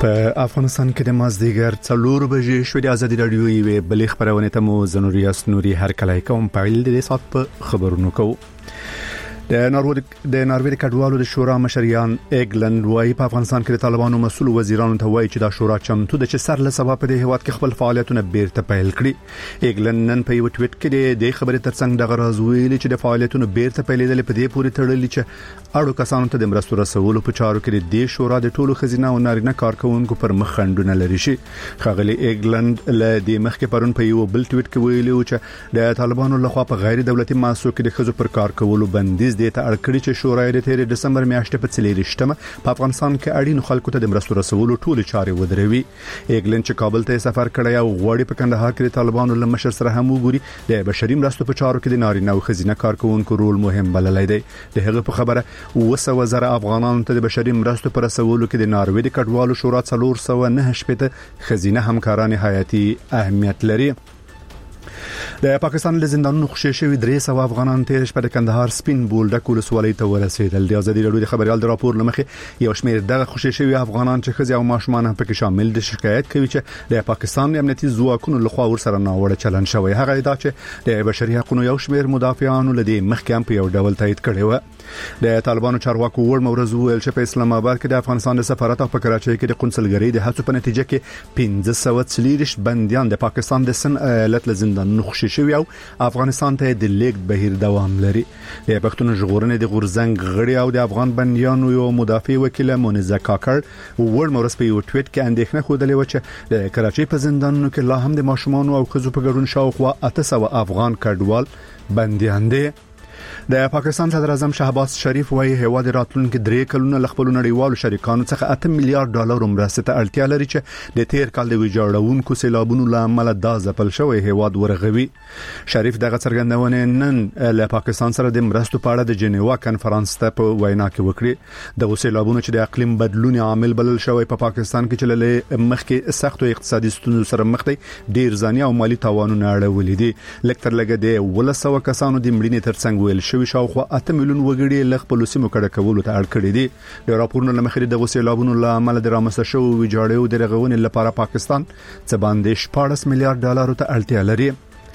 په افغانستان کې د مازدیګر 4 بجې شوې د ازادي رادیو یوې بلې خبرونه ته مو زنوریاس نوري هر کله کوم پایل د سات په خبرونو کوو. د ناروې د کډوالو د شورا مشریان ایګلند وايي په افغانستان کې د طالبانو مسؤل وزیرانو ته وایي چې دا شورا چمتو د چې سر له سبب په دې هواد کې خپل فعالیتونه بیرته پیل کړي. ایګلند نن په یو ټویټ کې د خبرې ترڅنګ د غراز ویلي چې د فعالیتونو بیرته پیلېدل په دې پورې تړلي چې اړو کسانو ته د مرستو رسولو په چارو کې د شورا د ټولو خزینه او نارینه کارکونکو پر مخ خندونه لري شي. خغلی ایګلند له دې مخکې پرون په یو بل ټویټ کې ویلي چې د طالبانو لخوا په غیر دولتي مؤسسو کې د خزو پر کار کولو بندیز دې ته اړ کړی چې شورا د 13 دسمبر میاشتې په 4 په افغانستان کې اړین خلکو ته د مرستو رسولو ټولې چارې ودروي. ایګلند چې کابل ته سفر کړی او غوړي په کندهار کې د طالبانو له مشر سره هم وګوري د بشري مرستو په چارو کې د نارینه او خزینه کارکونکو رول مهم بللی دی. د هغه په خبره 200,000 افغانانو ته د بشري مرستو پر رسولو کې د ناروې د کډوالو شورا 409 خزینه همکاران حیاتي اهمیت لري. د پاکستان له زندانونو خوشې شوی 300 افغانان تیر شپه د کندهار سپین بولډک ولسوالۍ ته ورسېدل. د ازادي رادیو د خبريال د راپور لمخې یو شمېر دغه خوشې شوی افغانان چې خزي او ماشومان هم پکې شامل دي شکایت کوي چې د پاکستان امنیتي ځواکونو لخوا ورسره ناوړه چلند شوی. هغه دا چې د بشري حقوقو یو شمېر مدافعانو لدی مخکې هم په یو ډول تایید کړی و. د طالبانو چارواکو ور مورز ویل چې په اسلام آباد کې د افغانستان د سفارت او په کراچۍ کې د قونسلګرۍ د هڅو په نتیجه کې 1540 بنديان د پاکستان د سن ایالت له زندانونو خوشې شوی او افغانستان ته د لیک بهیر دوام لري. د پښتون ژغورنې د غورزنګ غړي او د افغان بنديانو یو مدافع وکیل مونیزه کاکړ ور مورز په یو ټویټ کې اندېښنه خوده و چې د کراچۍ په زندانونو کې لا هم د ماشومان او خزو په ګډون شاوخوا 800 افغان کډوال بنديان دي. د پاکستان صدر اعظم شهباز شریف وايي هواد راتلونکو 3 کلونو لخپل نړیوالو شریکانو څخه 8 میلیارډ ډالر مرسته ته اړتیا لري چې د تیر کال د ویجاړونکو سیلابونو لامل د ځپل شوی هواد ورغوي. شریف دغه څرګندونه نن له پاکستان سره د مرستو په اړه د جنیوا کانفرنس ته په وینا کې وکړي. د سیلابونو چې د اقلیم بدلون عامل بلل شوی په پاکستان کې چې له مخکې سخت او اقتصادي ستونزو سره مخ دي ډیر ځاني او مالی تاوانونه اړولې دي. لکتر لګه د 100 کسانو د مړینې ترڅنګ ویل شوی شاوخوا 8 میلیون وګړي له خپل سیمو کډه کولو ته اړ کړی دي. د راپورونو لمخې د سیلابونو لامل د رامنځته شوو ویجاړیو د رغونې لپاره پاکستان څه باندې 14 میلیارډ ډالر ته اړتیا لري.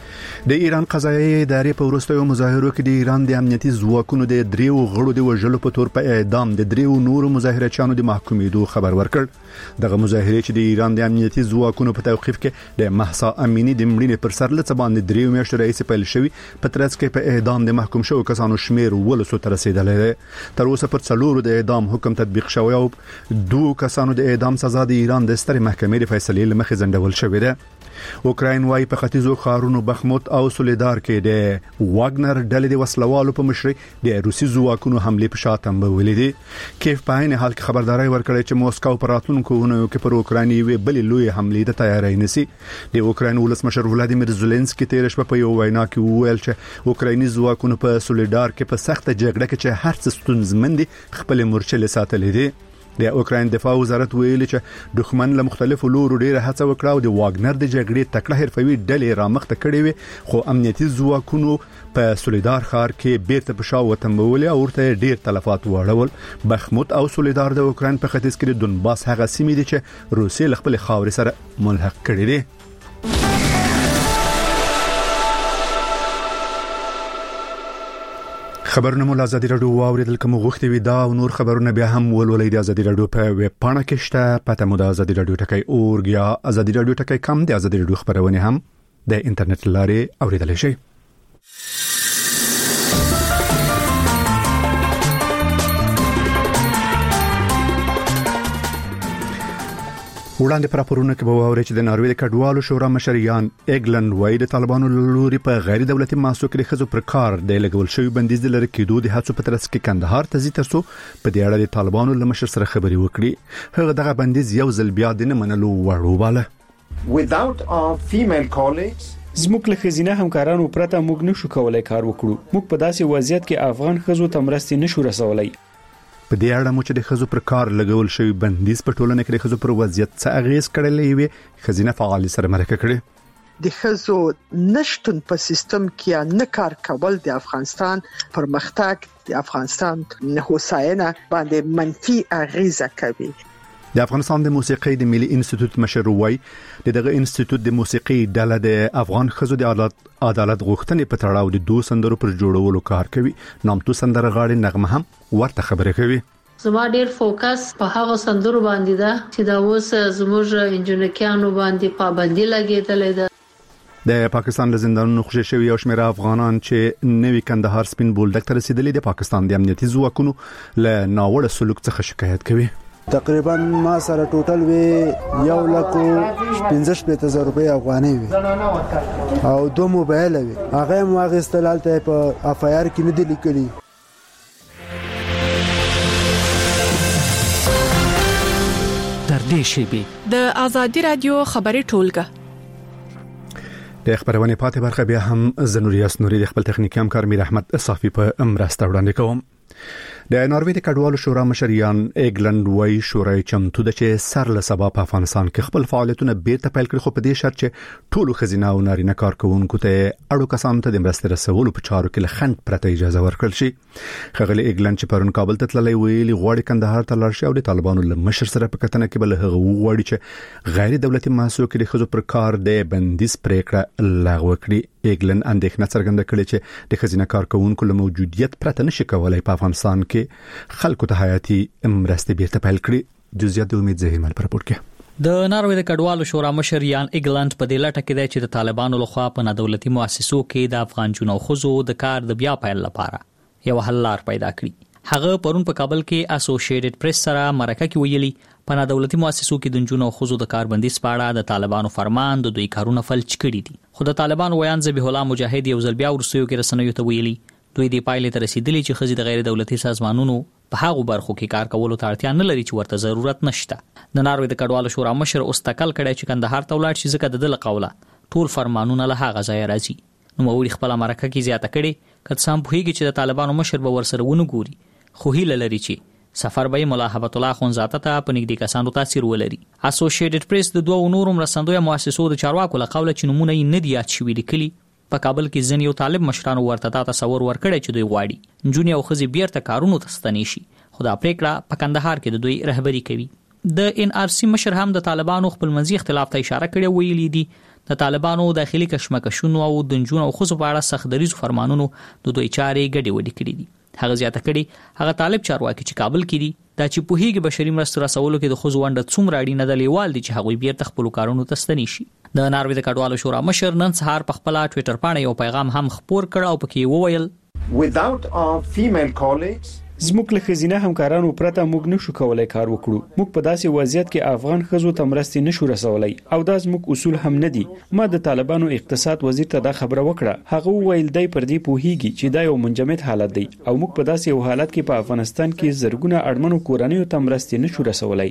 د ایران قضایي ادارې په وروستیو مظاهرو کې د ایران د امنیتي ځواکونو د 3 غړو د وژلو په تور په اعدام د 3 نورو مظاهرچیانو د محکومېدو خبر ورکړ. دغه مظاهرې چې د ایران د امنیتي ځواکونو په توقيف کې د مهسا امینی د مړینې پر سر لڅ باندې 3 میاشتې رئیس پیل شوی په ترڅ کې په اعدام د محکوم شوو کسانو شمیر ولسو تر رسیدلی. تر اوسه پر 4 د اعدام حکم تطبیق شوی او 2 کسانو د اعدام سزا د ایران د ستر محکمې د فیصلې لمخې ځنډول شوې ده. اوکراین وايي په ختیځو ښارونو بخموت او سولیدار کې د واګنر ډلې د وسلوالو په مشرۍ د روسي ځواکونو حمله په شاتم ولیدي. کیف په عین حال کې خبرداري ورکړې چې موسکو پر راتلونکو ونو کې پر اوکراین یو بل لوی حمله ته تیاری نسی. د اوکراین ولسمشر ولادیمیر زيلنسکي تیر شپه په یو وینا کې وویل چې اوکرایني ځواکونو په سولیدار کې په سخت جګړه کې چې هر څه ستونزمند خپل مورچل ساتلې دي. د اوکراین دفاع وزارت ویلي چې دښمن له مختلفو لورو ډیره هڅه وکړه او د واګنر د جګړې تکړه حرفوي ډلې رامخته کړې وي خو امنیتي ځواکونو په سولیدار ښار کې بیرته په شا وتمبول او ورته ډیر تلفات واړول. بخموت او سولیدار د اوکراین په ختیځ کې د دونباس هغه سیمې دي چې روسیې له خپل خاورې سره ملحق کړي دي. خبرونه مو ازادي رادیو واوریدل کوم غوښتي وي دا او نور خبرونه بیا هم ولولئ د ازادي رادیو په ویب پاڼه کې شته. پته مو د ازادي رادیو ټکی اورګ یا ازادي رادیو ټکی کم د ازادي رادیو خبرونه هم د انټرنیټ لارې اوریدل شي. وړاندې پر راپورونه کې به واوري چې د ناروې د کډوالو شورا مشریان ایګلند وايي د طالبانو لوري په غیر دولتي مؤسسو کې خزو پر کار د لګول شوی بندیز د لری کېدو د هڅو په ترڅ کې کندهار ته ځي ترڅو په دې اړه د طالبانو له مشر سره خبري وکړي. هغه دغه بندیز یو ځل بیا د نه منلو وړ وباله. Without our female colleagues زموږ له خزینه همکارانو پرته موږ نشو کولای کار وکړو. موږ په داسې وضعیت کې افغان خزو ته مرستې نشو رسولای. په دې اړه مو چې د خزو پر کار لګول شوی بندیز په ټولنه کې د خزو پر وضعیت څه اغیز کړلې وي خزینه فعال سره مرکه کړي. د خزو نشټون په سیستم کې نه کار کول د افغانستان پرمختګ د افغانستان هوساینه باندې منفي اغیزه کوي. د افغانستان د موسیقي د ملي انسټیټیوټ مشر وای دغه انسټیټیوټ د موسیقي ډله د افغان خزو د عدالت غوښتنې په تړاو د دوه سندرو پر جوړولو کار کوي. نامتو سندرغاړي نغمه هم ورته خبره کوي. زما ډیر فوکس په هغه سندرو باندې ده چې دا اوس زموږ انجنیرانو باندې پابندي لګیدلې ده. د پاکستان له زندانونو خوشی شوی او شمېر افغانان چې نوی کندهار سپین بولډک ته رسیدلي د پاکستان د امنیتي ځواکونو له ناوړه سلوک څخه شکایت کوي. تقریبا ما سره ټوټل وی 1,15,000 روپۍ افغاني وي او 2 موبایل وي. هغه مو غستلاله په اف آی آر کې نه دی لیکلي. د آزادی رادیو خبري ټولګه د خبرونه پاتې برخه بیا هم زنوریاس نوري د خپل تخنیکی همکار میر احمد صافي په امرسته وړاندې کوم. د ناروې د کډوالو شورا مشریان ایګلند وای شورای چمتو د چې سر له سبا په افغانستان کې خپل فعالیتونه بیرته پیل کړي، خو په دې شرط چې ټولو خزینه او نارینه کارکونکو ته اړو کسانو ته د مرستې رسولو په چارو کې لخند پرته اجازه ورکړل شي. خغلی ایګلند چې پرون کابل ته تللی ویلي غواړي کندهار ته لاړ شي او د طالبانو له مشر سره په کتنه کې بل هغه وغواړي چې غیر دولتي مؤسسو کې د خزو پر کار د بندیز پریکړه لغوه کړي. ایګلند اندېښنه څرګنده کړې چې د خزینه کارکونکو له موجودیت پرته نشي کولای په افغانستان کې خلکو ته حیاتي مرستې بیرته پیل کړي. جزئیات د امید زهیر مل پر راپور کې د ناروې د کډوالو شورا مشر یان ایګلند په دې لټه کې دی چې د طالبانو لخوا په ندولتي مؤسسو کې د افغان جنو خزو د کار د بیا پیل لپاره یو حل لار پیدا کړي. هغه پرون په کابل کې اسوسییټډ پریس سره مرکه کې ویلي په ندولتي مؤسسو کې د جنو خزو د کاربندي سپاړه د طالبانو فرمان د دوی کارونه فلج کړي دي. خو د طالبانو ویان ذبیح الله مجاهد یو ځل بیا ورسېو کې رسنیو ته ویلي دوی د پایلې ته رسیدلي چې خزي د غیر دولتي سازمانونو په هغه برخو کې کار کولو ته اړتیا نه لري چې ورته ضرورت نشته. د ناروې د کډوالو شورا مشر اوستکل کړي چې کندهار ته ولاړ شي ځکه د دل قوله ټول فرمانونه له هغه ځای راځي. نو موري خپل مرکه کې زیاته کړي کله سم پوهیږي چې د طالبانو مشر به ورسره ونه ګوري، خو هیله لري چې سفر به مولا هبت الله خونزاده ته په نږدې کسانو تاثیر ولري. اسوسییټډ پریس د دوه نورو مرستندوی مؤسسو د چارواکو له قوله چې نمونه یې نه دی یاد شوي لیکلي په کابل کې ځین یو طالب مشرانو ورته دا تصور ورکړی چې دوی غواړي نجونې او ښځې بیرته کارونو ته ستنې شي، خو دا پریکړه په کندهار کې د دوی رهبري کوي. د ان آر سی مشر هم د طالبانو خپلمنځي اختلاف ته اشاره کړې ویلي دي د طالبانو داخلي کشمکشونو او د نجونو او ښځو په اړه سخت دریزو فرمانونو د دوی چارې ګډې وډې کړې دي. هغه زیاته کړي هغه طالب چارواکي چې کابل کې دي دا چې پوهیږي بشري مرستو رسولو کې د خزو ونډه څومره اړینه ده لیوال دي چې هغوی بیرته خپل کارونو ته ستنې شي. د ناروې د کډوالو شورا مشر نن سهار په خپل ټوئیټر باندې یو پیغام هم خپور کړ او پکې وویل Without our female colleagues زموږ له خزینه همکارانو پرته موږ نشو کولای کار وکړو. موږ په داسې وضعیت کې افغان خزو ته مرستې نشو رسولای او دا زموږ اصول هم نه دي. ما د طالبانو اقتصاد وزیر ته دا خبره وکړه، هغه وویل دی پر دې پوهیږي چې دا یو منجمد حالت دی او موږ په داسې یو حالت کې په افغانستان کې زرګونه اړمنو کورنیو ته مرستې نشو رسولای.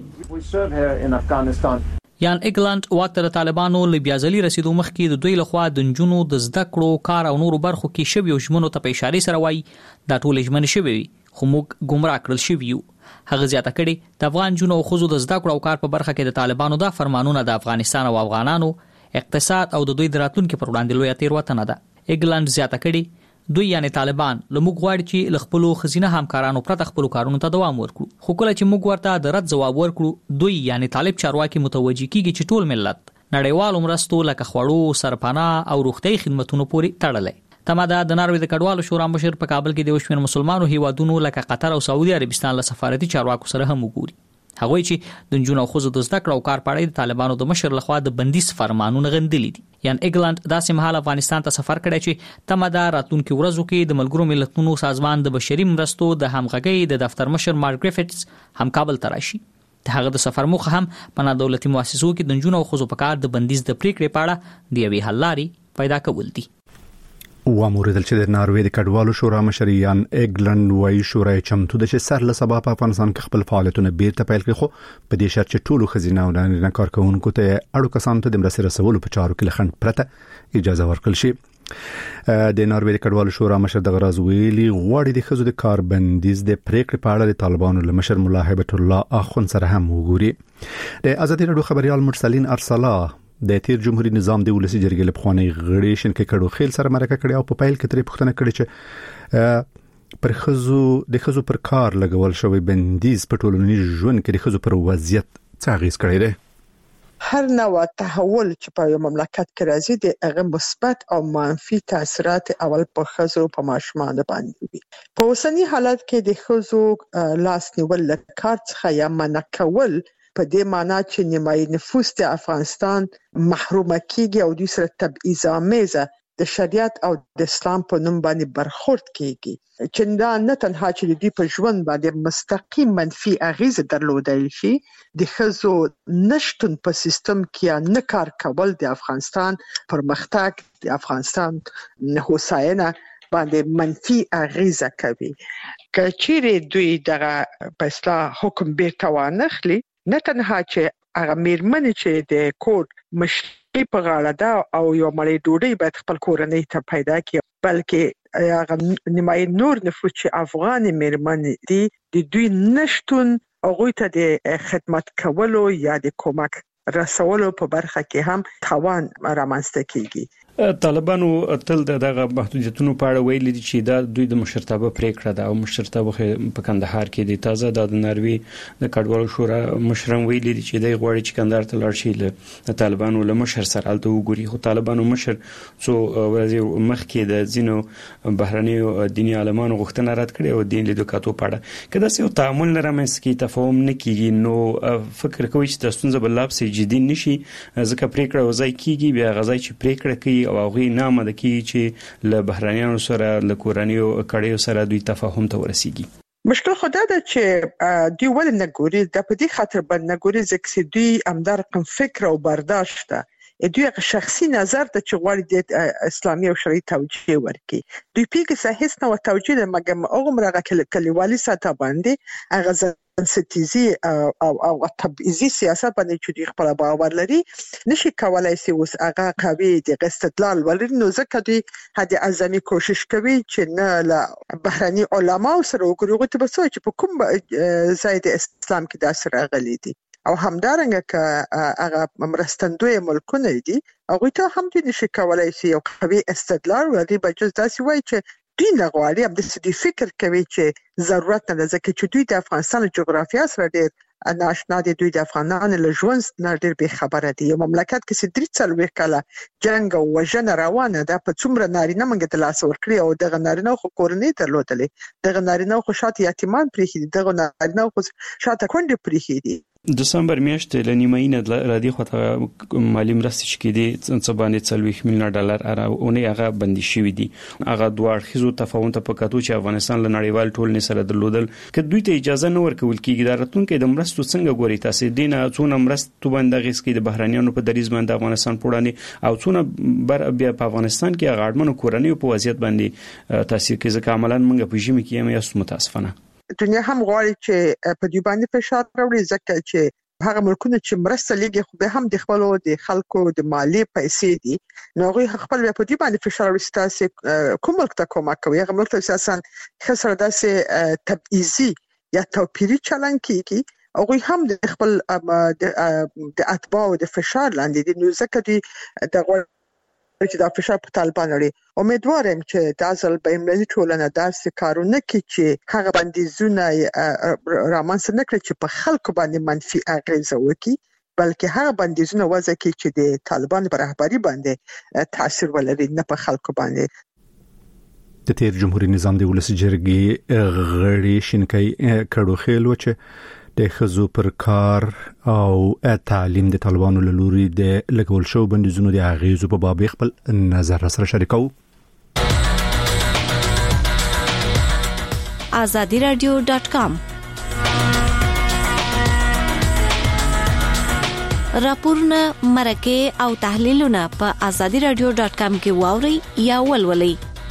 یان ایګلند واکته د طالبانو له بیازلي رسیدو مخکې د دوی لخوا د نجونو د زده کړو کار او نورو برخو کې شوی ژمنو ته په اشاره سره وایي دا ټول ژمنې شوی خو موږ گمراه کړل شوی یو. هغه زیاته کړي د افغان جنو او خزو د زده کړو او کار په برخه کې د طالبانو دا فرمانونه د افغانستان او افغانانو اقتصاد او د دوی د راتلونکو پر وړاندې لوی تیروتنه ده. ایګلند زیاته کړي دوی یعنی طالبان له موږ غواړي چې له خپل خزینه همکارانو پرته خپل کارونو ته دوام ورکړو، خو کله چې موږ ورته د رد جواب ورکړو دوی یعنی طالب چارواکي متوجي کیږي چې ټول ملت نړیوال مرستو لکه خوړو، سرپناه او روغتي خدماتونو پورې تړلې. تماده د ناروې د کډوالو شورا مشر په کابل کې د وشمن مسلمانانو هیوادونو لکه قطر او سعودي عربستان له سفارتي چارواکو سره هم وګوري. هغوی چې د جنونو خزو د زده کړو کار پاړې د طالبانو د مشر لخوا د بندیز فرمانونه غندلي دي. یان ایګلند داسې مهال افغانستان ته سفر کړی چې تماده راتلونکو ورځو کې د ملګرو ملتونو سازمان د بشري مرستو د همغږي د دفتر مشر مارک ګریفټس هم کابل ته راشي. هغه د سفر موخه هم په دولتي مؤسسو کې د جنونو خزو په کار د بندیز د پریکړې پاړه د یوې حل لارې پیدا کول دي. و موریدل چې د ناروې د کډوالو شورا مشر یان ایګلند وای شورای چمتو د چې سر له سبا په افغانستان کې خپل فعالیتونه بیرته پیل کړي، خو په دې شرط چې ټولو خزینه او نارینه کارکونکو ته اړو کسانو ته د مرستې رسولو په چارو کې لخند پرته اجازه ورکړل شي. د ناروې د کډوالو شورا مشر د غراز ویلي غواړي د خزو د کاربندیز د پریکړې په اړه د طالبانو له مشر مولا هبت الله اخون سره هم وګوري. د آزادي رادیو خبريال مرسلین ارسلا د تیر جمهوریت نظام د ولسی جرګې لپخوانی غړي شنکه کډو خیل سره مرکه کړي او په پایل کې ترې پوښتنه کړې چې پر خزو پر کار لګول شوی بندیز په ټولنیز ژوند کې د خزو پر وضعیت څه اغیز کړی دی. هر نوع تحول چې په یو مملکت کې راځي د هغه مثبت او منفي تاثیرات اول په ښځو په ماشومان باندې وي. په اوسنی حالت کې د ښځو لاس نیول له کار څخه یا منع کول په دې معنی چې نیمایي نفوس د افغانستان محروم کیږي او د سره تبعیض آمیزه د شریعت او د اسلام په نوم باندې برخورد کیږي چې دا نه تنها چې د دوی په ژوند باندې مستقیم منفي اغیز درلودای شي د ښځو نشټون په سیستم کې نه کار کول د افغانستان پرمختګ د افغانستان هوساینه باندې منفي اغیز کوي. کچېره دوی دغه په اصطلاح حکم بیرته وانخلي نه تنها چې هغه میرمنې چې د کور مشري په غاړه ده او یو مړی ډوډۍ باید خپل کورنۍ ته پیدا کړي بلکې هغه نیمایي نور نفوس چې افغان میرمنې دي د دوی نشټون هغوی ته د خدمت کولو یا د کومک رسولو په برخه کې هم توان رامنځته کیږي. طالبانو تل دغه محدودیتونو په اړه ویلي دي چې دا دوی د مشرتابه پریکړه ده او مشرتابه په کندهار کې د تازه د ناروی د کډوالو شورا مشران ویلي دي چې د غوړي چې کندهار ته لاړ شي له طالبانو له مشر سره الته وګوري. خو طالبانو مشر څو ورځې مخکې د زینو بهرنیو دینی عالمانو غوښتنه رد کړې او دین لیدو کاتو پاړه کله چې تعامل نه رامنځته کی تفاهم نه کیږي نو فکر کوي چې د ستونزې بل لابسې جدي نشي ځکه پریکړه وځي کیږي بیا غځای چې پریکړه کوي او هغه نامه د کی چې له بهرانيانو سره له کورنیو کړيو سره دوی تفاهم ته ورسیږي. مشکل خدا ده چې دوی ول نه ګوري د په دې خاطر باندې نه ګوري ځکه دوی همدار کوم فکر او برداشت ده دوی شخصي نظر ته چې غواړي د اسلامي او شرعي توجیه ورکړي. دوی پیګه هیڅ نه توجیه مګم هغه کلیوالي ساته باندې هغه سنتیزي او تبعیضي سیاست باندې چې دوی خپل باور لري نشي کولای سي اوس هغه قوي د استدلال ولري نو ځکه دوی هدي اعظمي کوشش کوي چې نه له بهراني علما سره وګوري چې په څه چې په کوم ځای د اسلام کې دا سره غلي دي او همدارنګه که هغه مرستندوی ملکونه دي هغه ته هم دوی نشي کولای سي یو قوي استدلال ولري بجز داسې وایي چې دوی نه غواړي هم د دې فکر کوي چې ضرورت نه ځکه چې دوی د افغانستان جغرافیه سره ډېر ناشنا دي. دوی د افغانانو له ژوند نه ډېر به خبره دي. یو مملکت کې 3 کاله جنگ او وژنه روانه ده په څومره نارینه منګه د لاس ورکړي او دغه نارینه خو کورنۍ درلودلې دغه نارینه خو شاته یتیمان پریخي دغه نارینه خو شاته کونډې پریخي دي. دسمبر میاشتې له نیمایي نه رادي خواته مالی مرستې چې کېدي څه باندې $40 میلیون اونې هغه بندي شوې دي. هغه دوه اړخیزو تفاهم ته پکاتو چې افغانستان له نړیوال ټولنې سره درلودل که دوی ته اجازه نه ورکول کېږي د راتلونکو د مرستو څنګه ګوري تاسو دینه څونه مرستو باندې غیس کې د بهرانيانو په دریز باندې افغانستان پوړانی او څونه بیا په افغانستان کې غاړمنو کورنیو په وضعیت باندې تاثیر کوي ځکه عملاً موږ په ژمي کې هم یو متاسفانه دنیا هم غواړي چې په دې باندې فشار راوړي ځکه چې هغه ملکونه چې مرسته لګي خو به هم د خپلو د خلکو د مالی پیسې دي نو هغه خپل په دې باندې فشار راوړي تاسو کوم ملک ته کومک کوي هغه ملک ته اساسا خسر داسې تبعیضي یا توپیری چلن کیږي هغه هم د خپل د اتباع د فشار لاندې دي نو ځکه دي د چې دا فشار په طالبان لري. امیدوارم چې د ازل بین‌المللي ټولنه داسې کارونه کوي چې هغه بندیزونه رامنځته نه کړي چې په خلکو باندې منفي اغیز وکړي بلکې هغه بندیزونه وضع کړي چې د طالبان پر رهبری باندې تاثیر ولري نه په خلکو باندې. د تیر جمهوریت نظام د ولس جرګې غړي شینکای کډو خېل و چې د خزو پر کار او تعلیم د طالبانو له لوري د لګول شو بندیزونو د اغیزو په باب خپل نظر سره شریکو. azadiradio.com راپورونه مرکه او تحلیلونه په azadiradio.com کې واوري یا ولولئ.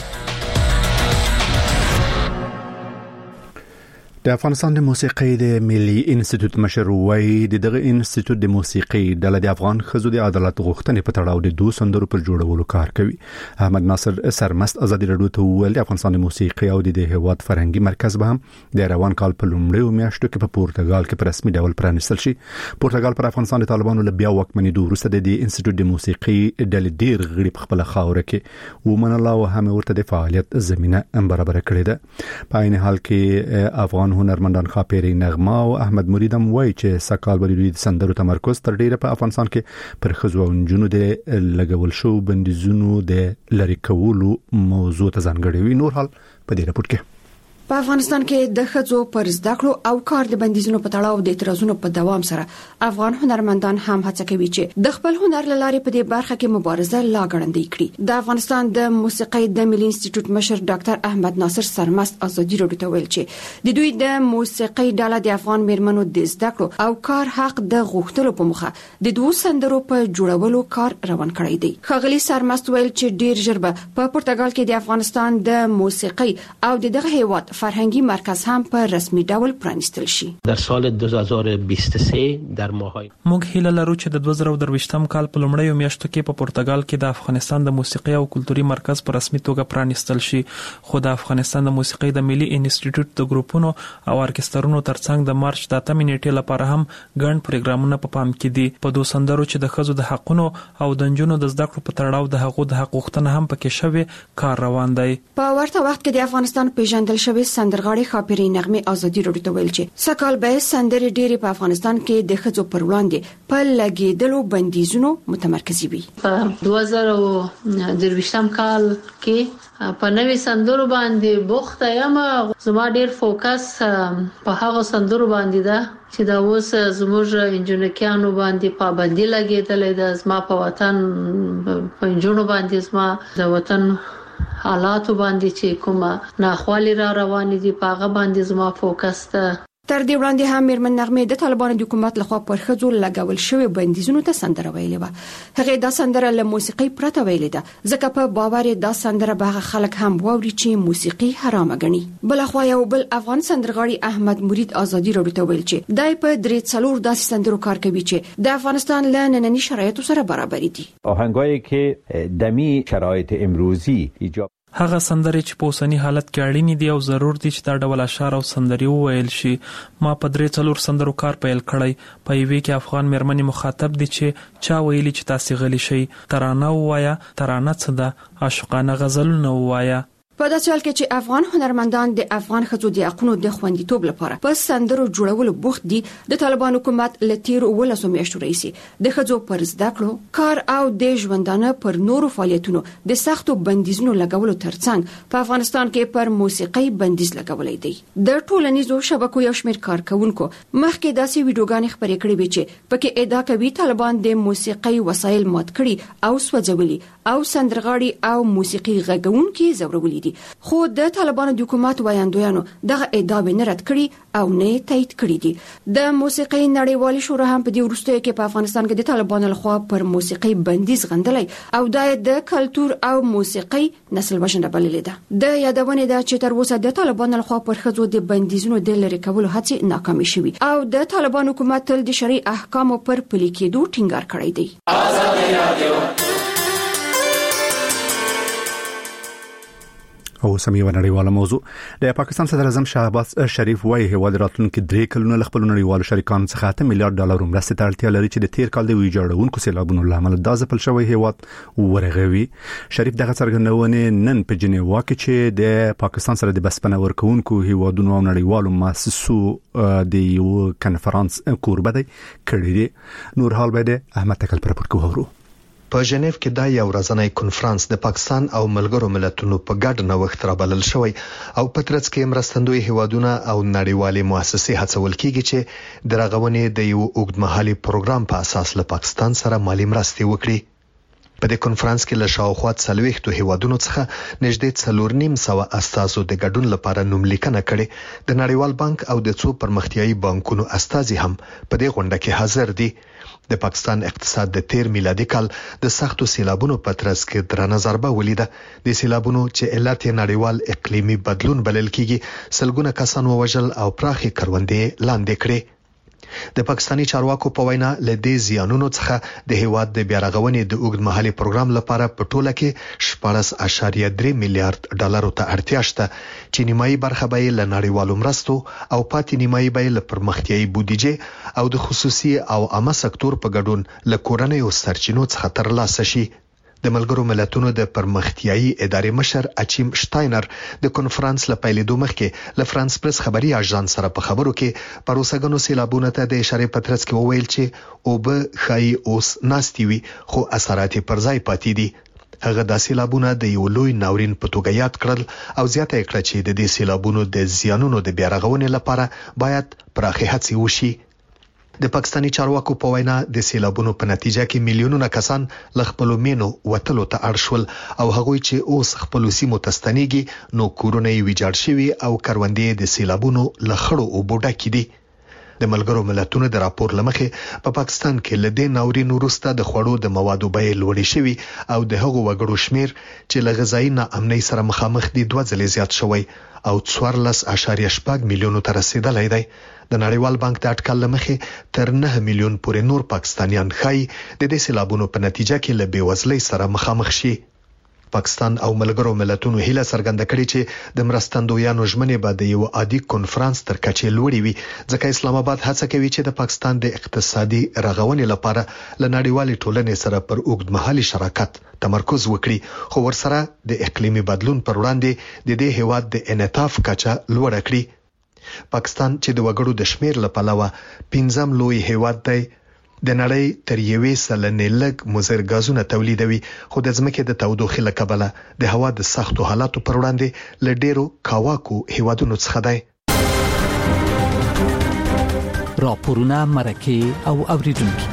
د افغانستان د موسیقۍ د ملي انسټیټیوټ مشر وای دغه انسټیټیوټ د موسیقۍ د افغان خزو د عدالت غوښتنې په تړاو د دوه سندرو پر جوړولو کار کوي. احمد ناصر سرمست ازادي راډیو ته ویل د افغانستان د موسیقۍ او د هیواد فرهنګي مرکز به هم د روان کال په لومړیو میاشتو کې په پورتګال کې په رسمي ډول پرانیستل شي. پورتګال پر افغانستان د طالبانو له بیا واکمنۍ وروسته د انسټیټیوټ د موسیقۍ د ډیر غړي په خپل خاوره کې ومنله او هم ورته د فعالیت زمينه برابر کړې ده. په عین حال کې افغان هنرمندان خاپيري نغمه او احمد مریدم وایي چې سکهال ولې د سندرو تمرکز تر ډیره په افغانستان کې پر ښځو او نجونو د لګول شو بندیزونو د لری کولو موضوع ته ځانګړی وي. نور حال په دې راپور کې په افغانستان کې د ښځو پر زده کړو او کار د بندیزونو په تړاو د اعتراضونو په دوام سره افغان هنرمندان هم هڅه کوي چې د خپل هنر لارې په دې برخه کې مبارزه لا غړندې کړي. د افغانستان د موسیقۍ د ملي انسټیټیوټ مشر ډاکټر احمد ناصر سرمست ازادي راډیو ته ویل چې د دوی د موسیقۍ ډله د افغان میرمنو د زده کړو او کار حق د غوښتلو په مخه د دوه سندرو په جوړولو کار روان کړی دی. خغلی سرمست ویل چې ډیر ژر په پرتګال کې د افغانستان د موسیقۍ او دغه هیواد فرهنګي مرکز هم په رسمي ډول پرانیستل شي. در سال 2023 در ماهای موږ هیله لرو چې د 2023م کال په لومړیو میاشتو کې په پرتګال کې د افغانستان د موسیقۍ او کلتوري مرکز په رسمي توګه پرانیستل شي. خو د افغانستان د موسیقۍ د ملي انسټیټیوټ د ګروپونو او ارکسترونو ترڅنګ د مارچ د 8 نیټې لپاره هم ګڼ پروګرامونه په پام کې دي. په دوه سندرو چې د ښځو د حقونو او د نجونو د زده کړو په تړاو د حقوقو د حق غوښتنه هم پکې شوی کار روان دی. په ورته وخت کې د افغانستان پیژندل شوی سندرغاړي خاپيري نغمه ازادي راډیو ته ویل چې سکهال به سندرې ډېری په افغانستان کې د ښځو پر وړاندې په لګیدلو بندیزونو متمرکزي وي. په 2023م کال کې په نوې سندرو باندې بوخته یم. زما ډېر فوکس په هغه سندرو باندې ده چې دا اوس زموږ انجنیرانو باندې پابندي لګیدلې ده. زما په وطن په انجنونو باندې زما د وطن حالات باندې چې کومه ناخوالي را روانې دي په هغه باندې زما فوکس ده. تر دې وړاندې هم میرمن نغمه د طالبانو د حکومت لخوا پر ښځو لګول شوی بندیزونو ته سندره ویلې و. هغه دا سندره له موسیقي پرته ویلې ده ځکه په باور دا سندره به خلک هم ووري چې موسیقي حرامه ګڼي. بلخوا یو بل افغان سندرغاړي احمد مرید ازادي راډیو ته ویل چې دای په 3 داسې سندرو کار کوي چې د افغانستان له ننني شرایطو سره برابر دي. آهنگایی که دمی شرایط امروزی ایجاب هغه سندرې چې په اوسنی حالت کې اړینې دي او ضرور دي چې دا ډول اشعار او سندرې وویل شي. ما په 3 سندرو کار پیل کړی. په یوه کې افغان میرمنې مخاطب دي چې چا ویلي چې تاسو غلي شي، ترانه وایا، ترانه څه ده، عاشقانه غزلونه وایا. په داسې حال کې چې افغان هنرمندان د افغان ښځو د حقوقو د خوندیتوب لپاره په سندرو جوړولو بوخت دي، د طالبان حکومت لتیر 12 میاشتو راهیسې د ښځو پر زده کړو، کار او د ژوندانه پر نورو فعالیتونو د سختو بندیزونو لګولو ترڅنګ په افغانستان کې پر موسیقي بندیز لګولای دی. د ټولنیزو شبکو یو شمېر کارکونکو مخکې داسې ویډیوګانې خپرې کړې وې چې پکې ادعا کوي طالبان د موسیقي وسایل مات کړي او سوځولي او سندرغاړي او موسیقي غږونکي زورولي دي. خو د طالبانو د حکومت وایاندویانو دغه ادعا نه رد کړي او نه تایید کړي دي. د موسیقي نړیوال شورا هم په دې وروستیو کې په افغانستان کې د طالبانو لخوا پر موسیقي بندیز غندلای او د کلچر او موسیقي نسل وژنه بللې ده. د یادونه ده چې تر اوسه د طالبانو لخوا پر ښځو د بندیزونو د لری کولو هڅې ناکامې شوې او د طالبانو حکومت تل د شرعي احکامو پر پلي کېدو ټینګار کړی دی. آزادي رادیو او سميوه نړیواله موضوع د پاکستان صدر اعظم شهباز شریف وايي هیواد راتلونکي 3 کلونه خپل نړیوالو شریکانو څخه 8 میلیارډ ډالر مرستې ته اړتیا لري چې د تیر کال د ویجاړونکو سیلابونو لامل د ځپل شوی هیواد ورغوي. شریف دغه څرګندونه نن په جنیوا کې چې د پاکستان سره د بسپنه ورکوونکو هیوادونو او نړیوالو مؤسسو د یو کنفرانس کوربه دی کړی دی. نور حال به د احمد تکل پر پورکو هورو په ژنیف کې دا یو ورځنی کنفرانس د پاکستان او ملګرو ملتونو په ګډ نوښت رابلل شوی او په ترڅ کې مرستندوی هیوادونه او نړیوالې مؤسسې هڅول کیږي چې د رغونې د یو اوږدمهالي پروګرام په اساس له پاکستان سره مالی مرستې وکړي. په دې کنفرانس کې له شاوخوا 40 هیوادونو څخه نږدې 4.5 استازو د ګډون لپاره نوملیکنه کړې. د نړیوال بانک او د څو پرمختیایي بانکونو استازي هم په دې غونډه کې حاضر دي. د پاکستان اقتصاد د 13 میلادي کال د سختو سیلابونو په ترڅ کې درنه ضربه ولیده. د سیلابونو چې علت نړیوال اقلیمي بدلون بلل کیږي سلګونه کسان ووژل او پراخي کروندې لاندې کړې. د پاکستانی چارواکو په وینا له دې زیانونو څخه د هیواد د بیا رغونې د اوږدمهالي پروګرام لپاره په ټوله کې 14.3 میلیارډ ډالر ته اړتیا شته چې نیمایي برخه به له نړیوالو مرستو او پاتې نیمایي به له پرمختیایي بودیجه او د خصوصي او عامه سکتور په ګډون له کورنیو سرچینو څخه ترلاسه شي. د ملګرو ملتونو د پرمختیايي ادارې مشر اچیم شتاینر د کنفرانس لپاره د مخکې ل فرانس پریس خبري اژانس سره په خبرو کې پروسګنو سیلابونه ته د اشاره پترڅ کې وویل چې او به خای اوس ناستي وي خو اثرات پر ځای پاتې دي. هغه د سیلابونو د یو لوی ناورین په توګه یاد کړل او زیاته کړه چې د دې سیلابونو د زیانونو د بیا رغونې لپاره باید پراخه هڅې وشي. د پاکستاني چارواکو په وینا د سیلابونو په نتیجه کې میلیونونه کسان ل خپل مینو وتلو ته اړ شول او هغوی چې اوس خپل سیمو ته ستنېږي نو کورونه یې ویجاړ شوي او کروندې د سیلابونو له خړو او بوډا کې دي. د ملګرو ملتونو د راپور لمخې په پاکستان کې لدې ناورین وروسته د خوړو د موادو بیې لوړې شوي او د هغو وګړو شمیر چې له غذایی ناامنۍ سره مخامخ دي 2 ځلې زیات شوی او 14.8 میلیونو ته رسیدلی دی. د نړیوال بانک د اټکل لمخې تر 9 میلیون پورې نور پاکستانیان خای د دې سیلابونو په نتیجه کې له بیوزلۍ سره مخامخ شي. پاکستان او ملګرو ملتونو هیله څرګنده کړې چې د مرستندویانو ژمنې به د یو عادي کنفرانس تر کچې لوړې وي ځکه اسلام آباد هڅه کوي چې د پاکستان د اقتصادي رغونې لپاره ل نړیوالې ټولنې سره پر اوږدمهالي شراکت تمرکز وکړي خو ورسره د اقلیمي بدلون پر وړاندې د دې هیواد د انعطاف کچه لوړه کړي. پاکستان چې د وګړو د شمیر له پلوه 15م لوی هیواد دی د نړۍ تر 1% لږ مضر غازونه تولیدوي خو د ځمکې د تودوخې له کبله د هوا د سختو حالاتو پر وړاندې ل ډیرو کاواکو هیوادونو څخه دی. راپورونه مرکه او اوریدونکو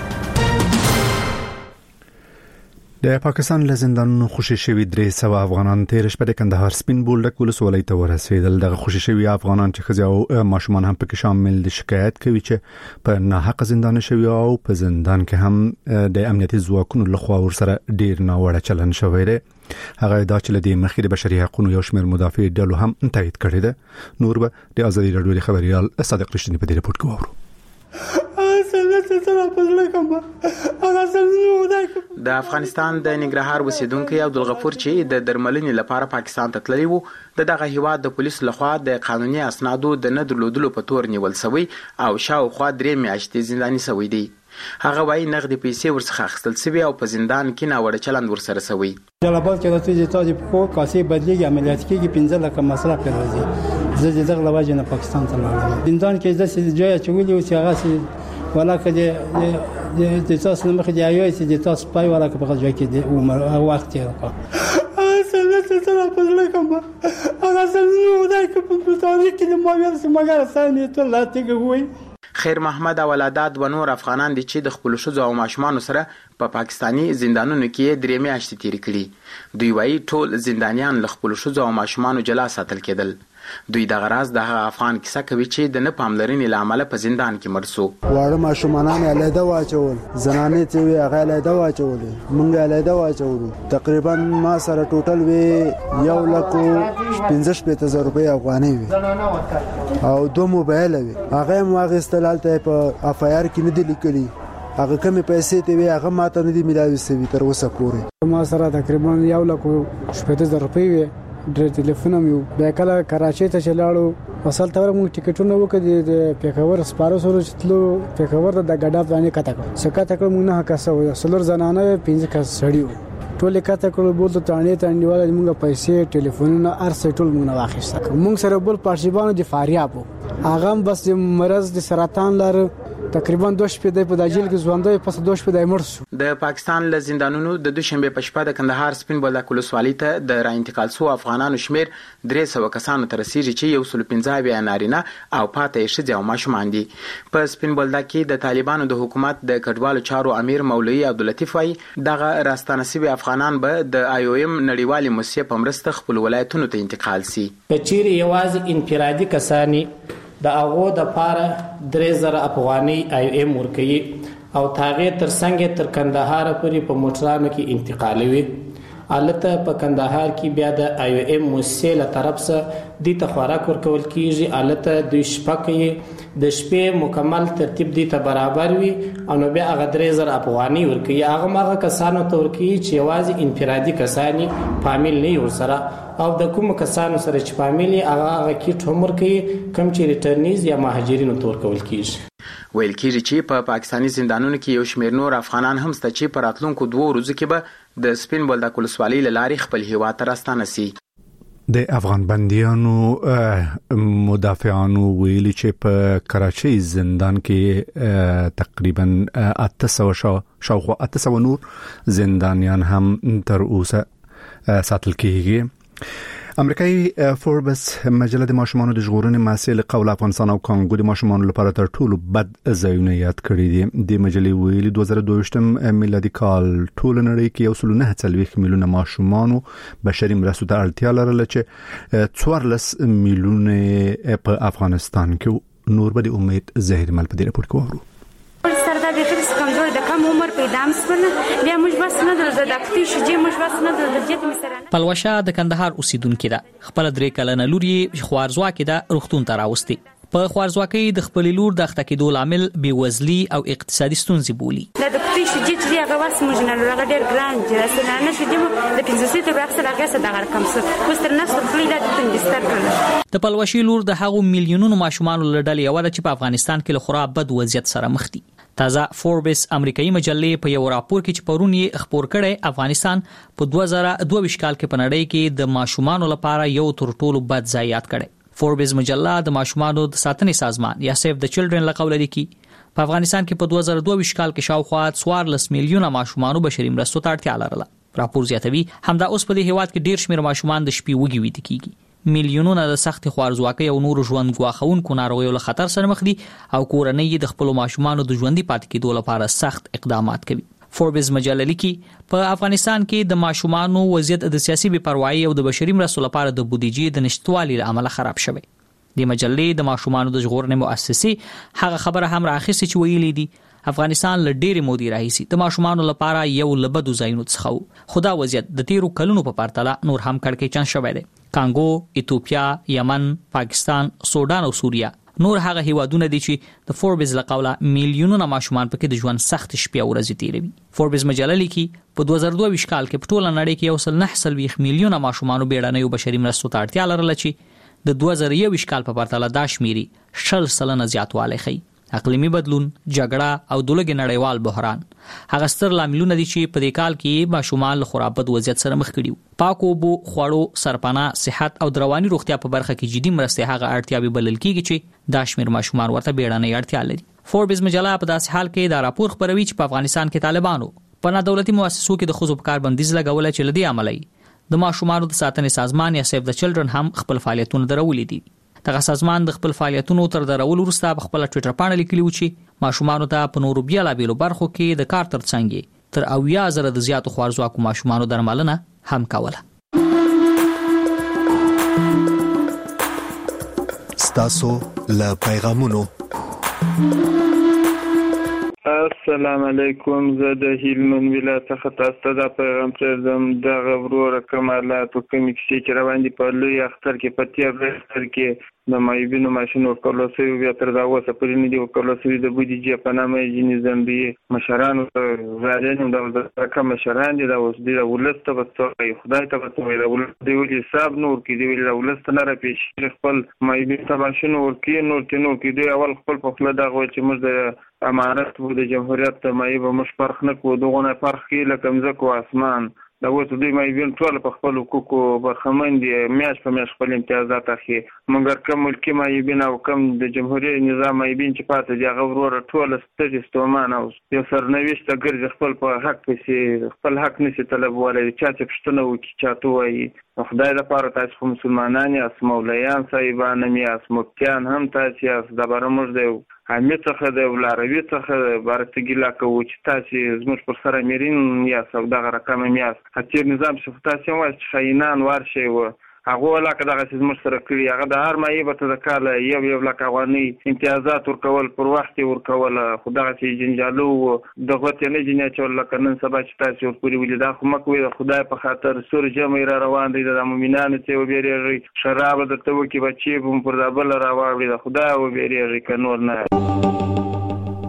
د پاکستان له زندانونو خوشي شوی 300 افغانان تیر شپه د کندهار سپین بولډک ولسوالۍ ته ورسېدل. دغه خوشي شوی افغانان چې خځه او ماشومان هم پکې شامل دي شکایت کوي چې په ناحق زندان شوی او په زندان کې هم د امنیتي ځواکونو لخوا ورسره ډیر ناوړه چلن شوی دی. هغه دا چې د مخې د بشري حقوقو یو شمېر مدافع ډلو هم تایید کړی دی. نور به د ازادي رادیو د خبريال صادق رښتینی په دې رپورت کې وورو. د افغانستان د ننګرهار اوسیدونکو عبدالغفور چې د درملنې لپاره پاکستان ته تللی وو دغه هیواد د پولیسو لخوا د قانوني اسنادو د نه درلودلو په تور نیول شوی او شاوخوا 3 میاشتې زنداني شوی دی. هغه وايي نغدي پیسې ورڅخه اخیستل شوی او په زندان کې ناوړه چلند ورسره شوی. جلال کې د توجه تاج په کاسې بدلیږي عملیات کېږي 15 لک مصرف راځي. زه دغه لواجه نه پاکستان ته لاړم. زندان کې د ځای چولې او سیاغه ولا کده د تاسو نه مخې دی آیو چې د تاسو پای ولا که په ځای کې دی عمر وخت یې وکړ. سره په لکه ما هغه سره نو دای که په تاریخ کې ما ویل چې مګر ثاني ته لا تګوي. خیر محمد اولادات و نور افغانان دي چې د خپل شوزو او ماشومان سره په پاکستانی زندانونو کې 3 میاشتې تیر کړي. دوی وايي ټول زندانیان له خپل شوزو او ماشومان جلا ساتل کېدل. دوی د غراز د افغان کیسه کوي چې د نه پاملرنې لامل په زندان کې مرسو. واړه ماشومان علیحده واچول زنانې چې وی هغه علیحده واچول مونږ علیحده واچول تقریبا ما سره ټوټل وی 1,15,000 روپۍ افغانۍ وی او 2 موبایل وی هغه مواغستلال ته په اف آی آر کې نه دی لیکلي هغه کمی پیسې ته وی هغه ماته نه دی ملاوي سوي تر اوسه پورې. ما سره تقریبا 1,15,000 روپۍ وی د ټلیفون مې بیا کله کراچۍ ته چلاړو اصل تور موږ ټیکټونه وکړي د پیښور سپارو سره چتلو پیښور د ګډا باندې کته کړ سکه تکړه موږ نه کاسو سلور زنانه 5 کس سړیو ټول کته کړو بول ته تانیواله موږ پیسې ټلیفونونه ارسه ټول موږ واخیسته موږ سره بل پارشیبانو د فاریاب هغه بس مرز د سرطان لار تقریبا 2 شپې په داجل کې ژوندې پس 2 شپې مړ شو. د پاکستان له زندانونو د دوشنبه په شپه د کندهار سپین بولډک ولسوالۍ ته د را انتقال شو افغانانو شمیر 300 کسانو ته رسیدي چې 115 نارینه او پاتې ښځې او ماشومان دي. په سپین بولډک کې د طالبانو د حکومت د کډوالو چارو امیر مولوی عبداللطیف وايي دغه راستانه سوي افغانان به د IOM نړیوالې موسسې په مرسته خپل ولایتونو ته انتقال شي. کچیر یوازې انفرادي کسانی د هغه د پاره 3000 افغاني IOM ورکوي او تاغه تر څنګه تر کندهار پورې په موټرانو کې انتقالوي. الته په کندهار کې بیا د IOM موسسې له طرف څخه د تخوراک ورکول کیږي. الته د شپکې د شپې مکمل ترتیب دي ته برابر وي او نو بیا هغه 3000 افغاني ورکوي. هغه کسانو ته ورکوي چې یوازې انفرادي کسانی فامیل نه یو سره او د کوم کسانو سره چې فامیلی هغه کیټ هم ورکوي کم چې ریټرنیز یا مهاجرینو تور کول کیږي. ویل کیږي چې په پاکستاني زندانونو کې یو شمېر نور افغانان هم ست چې په راتلونکو 2 ورځو کې به د سپین بولدک ولسوالۍ له لارې خپل هیواد ته راستانه سي. د افغان بندیانو مدافعانو ویلي چې په کراچۍ زندان کې تقریبا 800 شاوخوا 800 نور زندانیان هم تر اوسه ساتل کېږي. امریکایي فوربس مجله د ماشومانو د ژغورنې مسایل قول افغانستان او کانګو د ماشومانو لپاره تر ټولو بد ځایونه یاد کړی دي. د مجلې ویلي 2022 میلادي کال ټول نړۍ کې 1.9 میلیونه ماشومانو بشري مرستو ته اړتیا لرله چې 14 میلیونه په افغانستان کې نور به د امید زهیر مل په دې راپور کې وورو. د فکر کمزور د کم عمر پیدا مسونه بیا موږ بس نه د دکتې شجې موږ بس نه د جدي مسرانه. پلوشه د کندهار اوسیدونکو ده خپل درې کلنه لور یې خوارزوا کې ده رختون ته راوستي. په خوارزوا کې د خپل لور د اخته کېدو لامل بیوزلي او اقتصادي ستونزې بولي. د دکتې شجې چې هغه واس موږ نه لږ ډېر ګران چې نه شجې د 500 ته راځي هغه څه د رقم څه وستر نه خپل د تنګستر کړل. د پلوشي لور د هغو میلیونونو ماشومانو لړل یو د چې په افغانستان کې له خورا بد وضعیت سره مخ دي. تازه فوربس امریکایي مجلې په یو راپور کې چې پرون یې خبر کړي افغانستان په 2022 کال کې په نړۍ کې د ماشومانو لپاره یو تر ټولو بد ځای یاد کړي. فوربس مجله د ماشومانو د ساتنې سازمان یا سیف د چلډرن له قوله لیکي په افغانستان کې په 2022 کال کې شاوخوا 14 میلیونه ماشومانو بشري مرستو ته اړتیا لرله. راپور زیاتوي همدا اوس په دې هیواد کې ډیر شمېر ماشومان د شپې وږي ویده کیږي. میلیونونه د سخت خوارزواکۍ او نور ژوند ګواښونکو ناروغیو له خطر سره مخ دي او کورنۍ د خپل ماشومانو د ژوندۍ پاتې کېدو لپاره سخت اقدامات کوي. فوربس مجله لیکي په افغانستان کې د ماشومانو وضعیت د سیاسي بې پروايي او د بشري مرستو لپاره د بودیجې د نشټوالي له امله خراب شوی. د مجلې د ماشومانو د ژغورنې مؤسسې هغه خبره هم راخیستې چې ویلي دي افغانستان له ډېرې مودې راهیسې د ماشومانو لپاره یو له بدو ځایونو څخه خو دا وضعیت د تیرو کلونو په پرتله نور هم کړکېچن شوی دی. کانګو، ایتوپیا، یمن، پاکستان، سودان او سوریه نور هغه هیوادونه دي چې د فوربس له قوله میلیونونه ماشومان پکې د ژوند سخت شپې او ورځې تیروي. فوربس مجله لیکي په 2022 کال کې په ټوله نړۍ کې 1.9 میلیونه ماشومان بیړنیو بشري مرستو ته اړتیا لرله چې د 2021 کال په پرتله دا شمیري 60% زیاتوالی ښيي. اقلیمي بدلون، جګړه او دلګي نړیوال بحران هغه ستر لاملونه دي چې په دې کال کې ماشومان له خورا بد وضعیت سره مخ کړي. پاکو اوبو، خوړو، سرپناه، صحت او رواني روغتیا په برخه کې جدي مرستې هغه اړتیاوې بلل کېږي چې دا شمیر ماشومان ورته بیړنۍ اړتیا لري. فوربس مجله په داسې حال کې دا راپور خبروي چې په افغانستان کې طالبانو په نادولتي مؤسسو کې د ښځو په کار بندیز لګول چې لدی عملي د ماشومانو د ساتنې سازمان یا سیف د چلډرن هم خپل فعالیتونه درولې دي. دغه سازمان د خپل فعالیتونو تر درولو وروسته په خپل ټوئیټر باندې لیکلی و چې ماشومانو ته په نورو بیلابېلو برخو کې د کار ترڅنګ تر 80,000 د زیاتو خوارزواکو ماشومانو درملنه هم کوله. ستاسو له پیغامونو. السلام علیکم. زه د هلمند ولایت څخه تاسو ته دا پیغام پرېږدم. دغه ورور کمالات او کومې کیسې چې روان دي په لوی اختر کې په تېر اختر کې د مایبینو ماشین ورکړل شوی بیا تر دا اوسه پورې نه دي ورکړل شوي. د بودیجې په نامه یې ځینې ځنډي مشرانو ته زاړیان د رقم مشران دي دا اوس دي د ولس ته به څه وایي خدای ته به څه وایي. د ولس دی ولې حساب نه ورکړي دی ولې د ولس ته نه راپېښېږي خپل مایبین ته ماشین ورکړي نور کې نور کې دوی اول خپل په خوله دغه وایي چې موږ د امارت و د جمهوریت د مایې به موږ فرق نه کوو دغونه فرق ښیي لکه مځکه و اسمان. دا اوس دوی مایبین ټول په خپل حقوقو برخمن دي میاشت په میاشت خپل امتیازات اخلي مګر کوم ملکي مایبین او کوم د جمهوریت نظام مایبین چې پاتې دي هغه وروره ټول ستړي ستومان او یو سرنوشت ګرځي خپل په حق پسې خپل حق نشي طلبولی چا چې پوښتنه وکړي چاته وایي خدای لپاره تاسو خو مسلمانان یاست مولیان صاحبان هم یاست مفتیان هم تاسو یاست دا به موږ د حمید څخه د ولاروي څخه بارتګي لا کوو چې تاسو زموږ پر سره میرین یاست او دغه رقم هم یاست هڅې نظام چې تاسو وایي چې خاینان ورشي و هغه لکه دغه چې زموږ سره کړي هغه د هر مایې به ته د کال یو لک افغانۍ امتیازات ورکول پر وخت ورکول خو دغه چې جنجالو د غوتې نه جنیا چول لکه نن سبا چې تاسو ورپورې ولې دا خو مکوي د خدای په خاطر سور جمع را روان دی د مؤمنانو ته وبېریږي شراب درته وکي بچي به پر دا بل را واړي د خدای وبېریږي که نور نه.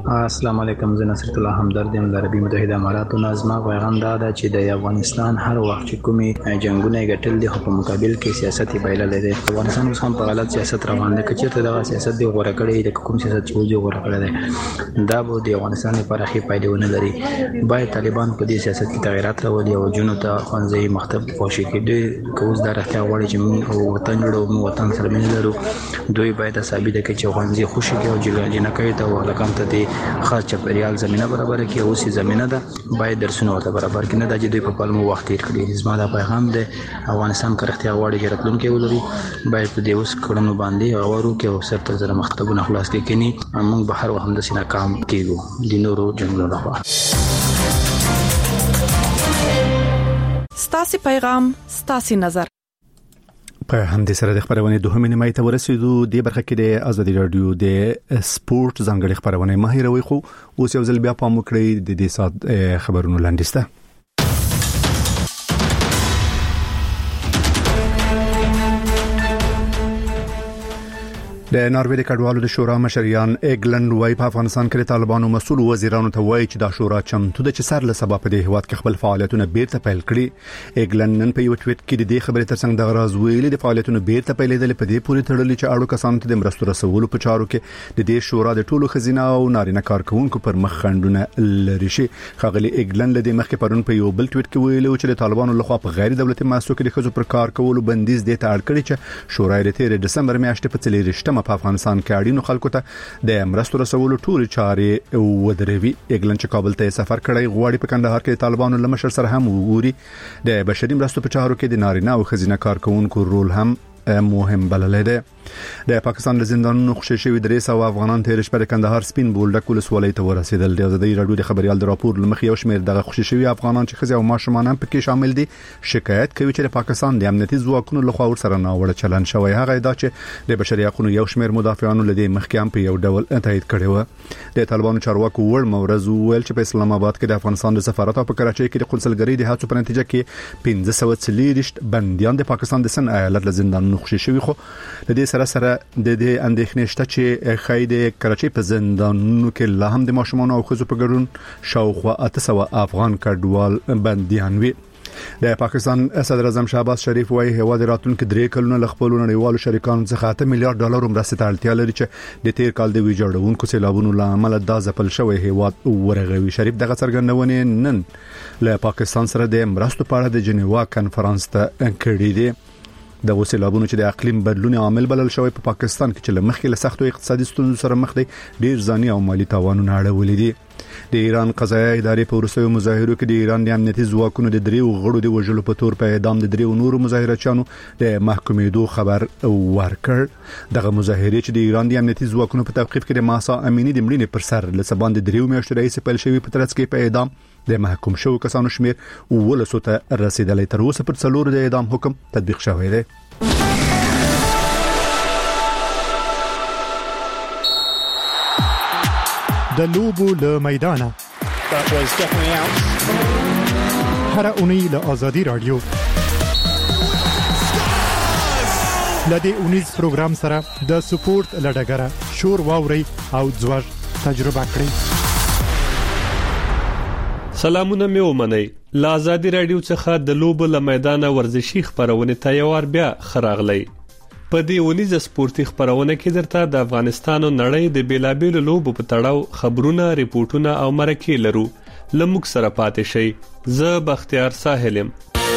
السلام علیکم، زه نصرت الله همدرد یم د عربي متحده اماراتو نه. زما پیغام دا ده چې د افغانستان هر وخت چې کومي جنگونه ګټل دي خو په مقابل کې سیاست بایلل دي. افغانستان اوس هم په غلط سیاست روان دی. کچې ته دا سیاست دی غوړه کړی د کوم سیاست چې وځي غوړه کړی دی، دا به د افغانستان لپاره ښه پایلې ونه لري. باید طالبان په دې سیاست کې تغیرات راولي او جنو ته ښوونځي مکتب خوشي کړي. که اوس دا رښتیا غواړي چې موږ وطن جوړو، موږ وطن سره مینه لرو، دوی باید ثابت کړي چې افغانځي خوشي کوي او جنکې ته ولکم ته دي خاص چاپیریال زمينه برابر کړي. او سي زمينه ده باید درسونه ورته برابر کړي، نه د دوی په پالمو وخت تیر کړي. زما دا پیغام دی افغانستان کرختیا غواړي چې راتلونکي ولري، باید په دې اوس کړنو باندې غوړو کې او سرته زره مکتبونه خلاص کړي. موږ به هر وخت هم د سینا کام کیږو د نورو جنګونو لپاره. ستاسو پیغام، ستاسو نظر. په همدې سره د خبرونه دوه نیمه ته ورسېدو. د برخه کې د ازادي رادیو د سپورت ځانګړي خبرونه ماهروي خو اوس یو ځل بیا پام وکړئ د دې سات خبرونو لاندسته. د ناروې د کډوالو د شورا مشریان ایګلند وای په افغانستان کې د طالبانو مسؤل وزیرانو ته وایي چې دا شورا چمتو د سر له سبب په هیواد کې خپل فعالیتونه بیرته پیل کړي. ایګلند نن په یو ټویټ کې د دې خبرې ترڅنګ د غراز ویلي د فعالیتونو بیرته پیلېدل په دې پورې تړلي چې اړو کسانو ته د مرستو رسولو په چارو کې د دې شورا د ټولو خزینه او نارینه کارکونکو پر مخ خندونه لري شي. خغلی ایګلند له دې مخکې پرون په یو بل ټویټ کې ویلي چې د طالبانو لخوا په غیر دولتي مؤسسو کې د خزو پر کار کولو بندیز د ته اړ کړی چې شورا د 13 دسمبر میاشتې په 3 په افغانستان کې اړینو خلکو ته د مرستو رسولو ټول چارې ودروي. ایګلند چې کابل ته سفر کړی غواړي په کندهار کې طالبانو لمشر سره هم وګوري. د بشري مرستو په چارو کې د نارینه او خزینه کارکونکو رول هم مهم بللی دی. د پاکستان د زندانونو خوشی شوی 300 افغانان تیر شپه کندهار سپین بولډک ولسوالۍ ته ورسېدل. د ازادي رادیو د خبريال د راپور لمخ یو شمېر دغه خوشی شوی افغانان چې خزي او ماشومان هم پکې شامل دي شکایت کوي چې د پاکستان د امنیتي ځواکونو لخوا ورسره ناوړه چلند شوی. هغه دا چې د بشري حقوقو یو شمېر مدافعانو لدی مخکې هم په یو ډول تایید کړی و. د طالبانو چارواکو ور مورز ویل چې په اسلام آباد کې د افغانستان د سفارت او په کراچۍ کې د قونسلګرۍ د هڅو په نتیجه کې 1540 بنديان د پاکستان د سن ایالت له زندانونو خوشی شوی. خو د دې سره د اندېښنې شته چې خېد کراچۍ په زندانونو کې لا هم د ماشومان او خزو په ګډون شاوخوا 800 افغان کډوال بنديان وي. د پاکستان صدر اعظم شهباز شریف وايي هوا د راتلونکو 3 کلونو لخپلو نړیوالو شریکانو څخه 8 میلیارډ ډالر مرستې ته اړتیا لري چې د تیر کال د ویجاړونکو سیلابونو لامل د ځپل شوی هیواد ورغوي. شریف دغه څرګندونه نن له پاکستان سره د مرستو په اړه د جنیوا کانفرنس ته کړې دي. د وسیلابونو چې د اقلیم بدلون عامل بلل شوی په پاکستان کې چې لمخې له سختو اقتصادي ستونزو سره مخ دي ډیر ځاني او مالی تاوانونه اړولې دي. د ایران قضایي ادارې په ورسېو مظاهرو کې د ایران د امنیتي ځواکونو د 3 غړو د وژلو په تور په اعدام د 3 نورو مظاهرچیانو د محکومېدو خبر ورکړ. دغه مظاهرې چې د ایران د امنیتي ځواکونو په توقيف کې د ماسا امینی د مړینې پر سر له سبان د 3 میاشتو رئیس په شوی په ترڅ کې په اعدام د محکوم شو کسانو شمیر ولسو ته رسیدلې. تر اوسه پر 4 د اعدام حکم تطبیق شوی دی. د لوبو له میدانه هر اونۍ له ازادي رادیو لدی اونیز پروګرام سره د سپورت لډګره شور واوري او ځوږ تجربه کړئ. سلامونه مې ومنئ. له ازادي رادیو څخه د لوبو له میدانه ورزشي خبرونه تیار بیا خراغلی. په دې ونیزه سپورتي خبرونه کې درته د افغانستان او نړۍ د بیلابېلو لوبو په تړاو خبرونه، ریپورتونه او مرکې لرو. لمک سره پاتې شي. زه بختیار ساحلم.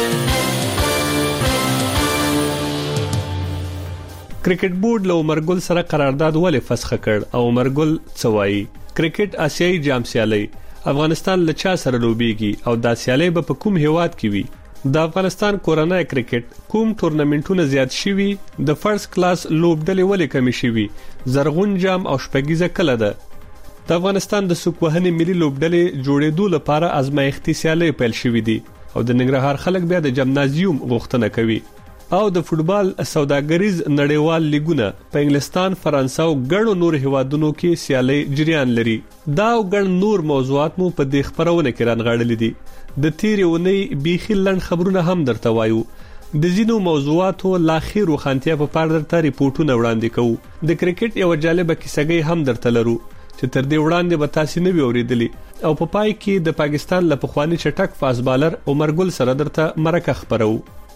کرکټ بورډ له عمرګل سره قرارداد ولې فسخ کړ او عمرګل څوایي؟ کرکټ آسیایي جام سیالي افغانستان له چا سره لوبيږي او دا سیالي به په کوم هیواد کې وي؟ د افغانستان کورنۍ کرکټ کوم ټورنمنټونه زیات شوي؟ د فرست کلاس لوبډلې ولې کمی شوي؟ زرغون جام او شپږیزه کله ده؟ د افغانستان د سوکوهنې ملي لوبډلې جوړېدو لپاره ازمایښتي سیالي پیل شوې دي او د ننګرهار خلک بیا د جمنازیوم غوښتنه کوي. او د فوتبال سوداګریز نړیوال لیګونه په انګلستان، فرانسه او ګڼو نور هیوادونو کې سیالي جریان لري. دا او ګڼ نور موضوعات مو په دې خبرونه کې رانغاړلې دي. د تیرې اونۍ بیخي لنډ خبرونه هم درته وایو. د ځینو موضوعاتو لاخیر وخانتیا په پاره درته ریپورتونه وړاندې کوو. د کرکټ یو جالب کیسه هم درته لرو چې تر دې وړاندې به تاسو نه وریدلی او په پای کې د پاکستان له پخوانی چټک فاست بالر عمر ګل سره درته مرکه خبرو.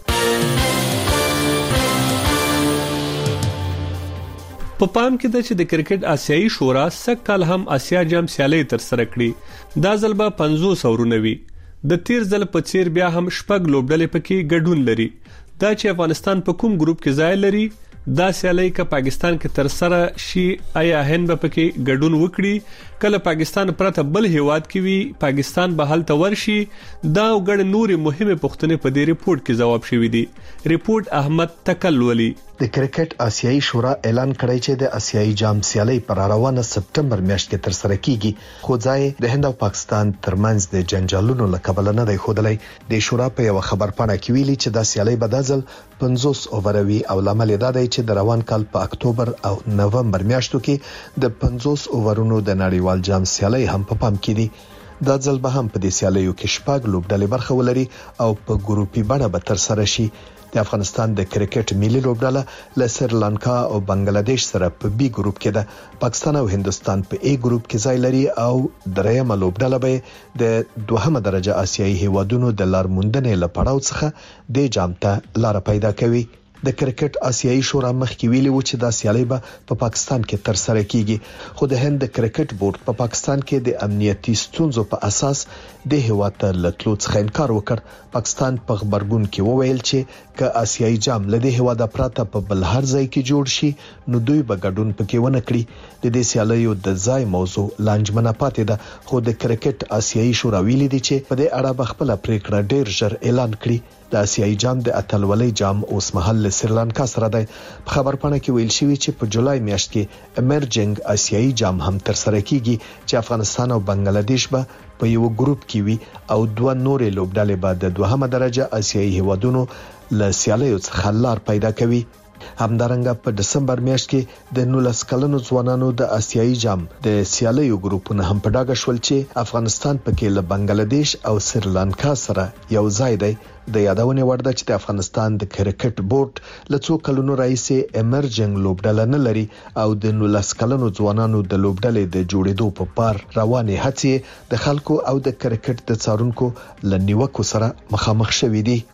په پام کې د چې د کرکټ آسیایي شورا سکهال هم آسیا جام سیالي تر سره کړي. دا ځل به 500 اورونه وي. د تیر ځل په څیر بیا هم شپږ لوبډلې پکې ګډون لري. دا چې افغانستان په کوم ګروپ کې ځای لري دا سیالي ک پاکستان کې تر سره شي آیا هند به پکې ګډون وکړي کله پاکستان پرته بل هیواد کې وي پاکستان به حل تور شي دا وګړي نوري مهمه پوښتنې په دې ریپورت کې جواب شوی دی. ریپورت احمد تکلولی. د کرکټ آسیایي شورا اعلان کړی چې د آسیایي جام سیالي پر روانه سپټمبر میاشت کې تر سره کیږي خو ځای د هند او پاکستان ترمنځ د جنجالونو لکبل نه دی خودلای. د شورا په یو خبر پاڼه کې ویلي چې د سیالي بدازل 50 اووروي او لامل دا دی چې د روان کال په اکتوبر او نومبر میاشتو کې د 50 اوورونو د نړیوال جام سیالي هم په پام کې دي. دا ځل به هم په دې سیالیو کې شپږ لوبډلې برخه ولري او په ګروپي بڼه به تر سره شي. د افغانستان د کرکټ ملي لوبډله له سریلانکا او بنگلاديش سره په بي ګروپ کې ده. پاکستان او هندستان په A ګروپ کې ځای لري او درېمه لوبډله به د دوهمه درجه آسیایي هیوادونو د لار موندنې لپاره څخه د جام ته لار پیدا کوي. د کرکټ آسیایي شورا مخکې ویلي و چې دا سیالي به په پاکستان کې تر سره کیږي خو د هند د کرکټ بورډ په پاکستان کې د امنیتي ستونزو په اساس د هیواد ته لټلو څخه انکار وکړ. پاکستان په خبرګون کې وویل چې ک آسیایي جام له دې هیواد پراته په بل هر ځای کې جوړ شي نو دوی به ګډون پکې ونه کړي. د دې سیالیو د ځای موضوع لانجمنه پاتې ده خو د کرکټ آسیایي شورا ویلي دي چې په دې اړه به خپل پریکړه ډیر ژر اعلان کړي. د آسیایي جام د اتلولۍ جام اوس مهال له سریلانکا سره دی. په خبر پاڼه کې ویل شوی چې په جولای میاشت کې امرجنګ آسیایي جام هم تر سره کیږي چې افغانستان او بنگلاديش به په یو ګروپ کې وي او دوه نورې لوبډلې به د دوهمه درجه آسیایي هیوادونو له سیالیو څخه لار پیدا کوي. همدارنګه په دسمبر میاشت کې د 19 کلنو ځوانانو د آسیایي جام د سیالیو ګروپونه هم په ډاګه شول چې افغانستان پکې له بنگلاديش او سریلانکا سره یو ځای دی. د یادونه ورده چې د افغانستان د کرکټ بورډ له څو کلونو راځي امرجنګ لوبډله نه لري او د 19 کلنو ځوانانو د لوبډلې د جوړېدو په پار روانې هڅې د خلکو او د کرکټ د څارونکو لنیوکو سره مخامخ شوې دي.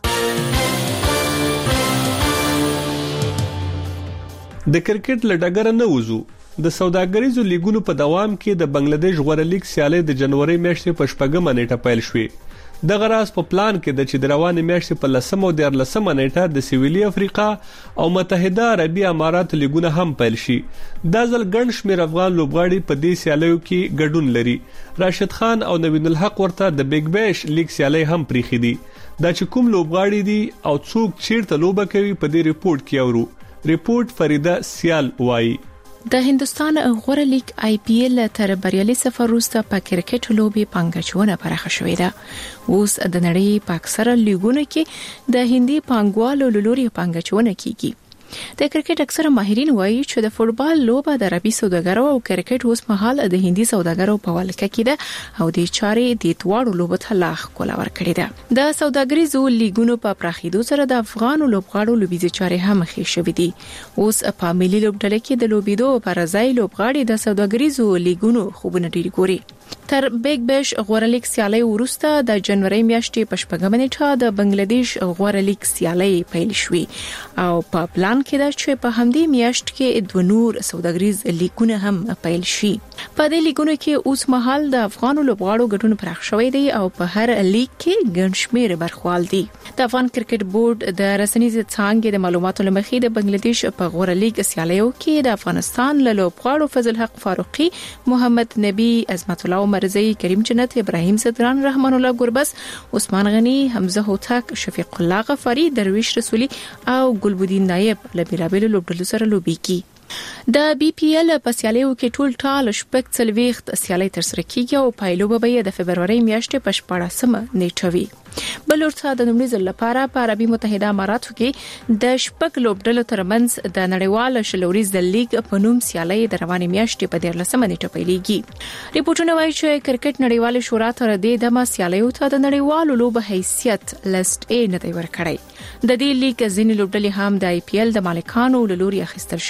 د کرکټ لډګر نه وځو د سوداګریزو لیګونو په دوام کې د بنگلاديش غوړه لیګ سیالي د جنوري میاشتې په 14مه نیټه پیل شوې. د غراس په پلان کې د چې د روانې میاشتې په 10مه او 13مه نیټه د سویلي افریقا او متحده عربي امارات لیګونه هم پیل شي. دا ځل ګڼ شمېر افغان لوبغاړي په دې سیالیو کې ګډون لري. راشد خان او نوین الحق ورته د بیگ بیش لیګ سیالي هم پریخي دي. دا چې کوم لوبغاړي دي او څوک چیرته لوبه کوي په دې ریپورت کې اورو. ریپورت فریده سیال وایي د هندستان غوړه لیګ IPL تر بریالي سفر وروسته په کرکټ لوبي پنګچونه پراخه شوې ده. اوس د نړۍ په اکثره لیګونو کې د هندي پنګوالو لوري پنګچونه کیږي. د کرکټ اکثره ماهرین وایي چې د فوتبال لوبه د عربي سوداګرو او کرکټ اوس مهال د هندي سوداګرو په ولکه کې ده او د چارې د توړو لوبه ته لاخ کولا ور کړی ده. د سوداګریزو لیګونو په پراخېدو سره د افغان لوبغاړو لوبیزي چارې هم ښې شوې دي. اوس په ملي لوبډله کې د لوبیدو پر ځای لوبغاړي د سوداګریزو لیګونو خوبونه ډیر ګوري. تر بیگ بیش غوړه لیګ سیالي وروسته د جنوري میاشتې په 14مه نیټه د بنگلاديش غوړه لیګ سیالي پیل شوې او په پلان کې دا چې په همدې میاشت کې د نور سوداګریز لیګونه هم پیل شي. په دې لیګونو کې اوس مهال د افغان لوبغاړو ګډون پراخ شوی دی او په هر لیګ کې ګڼ شمېر برخوال دي. د افغان کرکټ بورډ د رسنیز څانګې د معلوماتو لمخې د بنگلاديش په غوړه لیګ سیالیو کې د افغانستان له لوبغاړو فضل حق فاروقي، محمد نبی، عظمت الله مرزي، کریم جنت، ابراهیم صدران، رحمان الله ګربز، عثمان غنی، حمزه هوتک، شفیق الله غفاری، درویش رسولي او ګلبدین نایب له بیلابیلو لوبډلو سره لوبي کوي. د BPL په سیالیو کې ټول ټال شپږ څلويخت سیالي تر سره کیږي او پایلوبه به د فبرवरी میاشتې په 14مه نیټه وي. بلورته د نومړي ځل لپاره په عربي متحده اماراتو کې د شپږ لوبډلو ترمنځ د نړیوال شلوريز د لیګ په نوم سیالي د روانې میاشتې په 14مه نیټه پیلېږي. ریپورتونه وایي چې کرکټ نړیوال شورا تر دې دمه سیالیو ته د نړیوالو لوب حیثیت لیست A نه دی ورکړی. د دې لیګ ځینې لوبډلې هم د IPL د مالکانو لوري اخیستل شوې دي.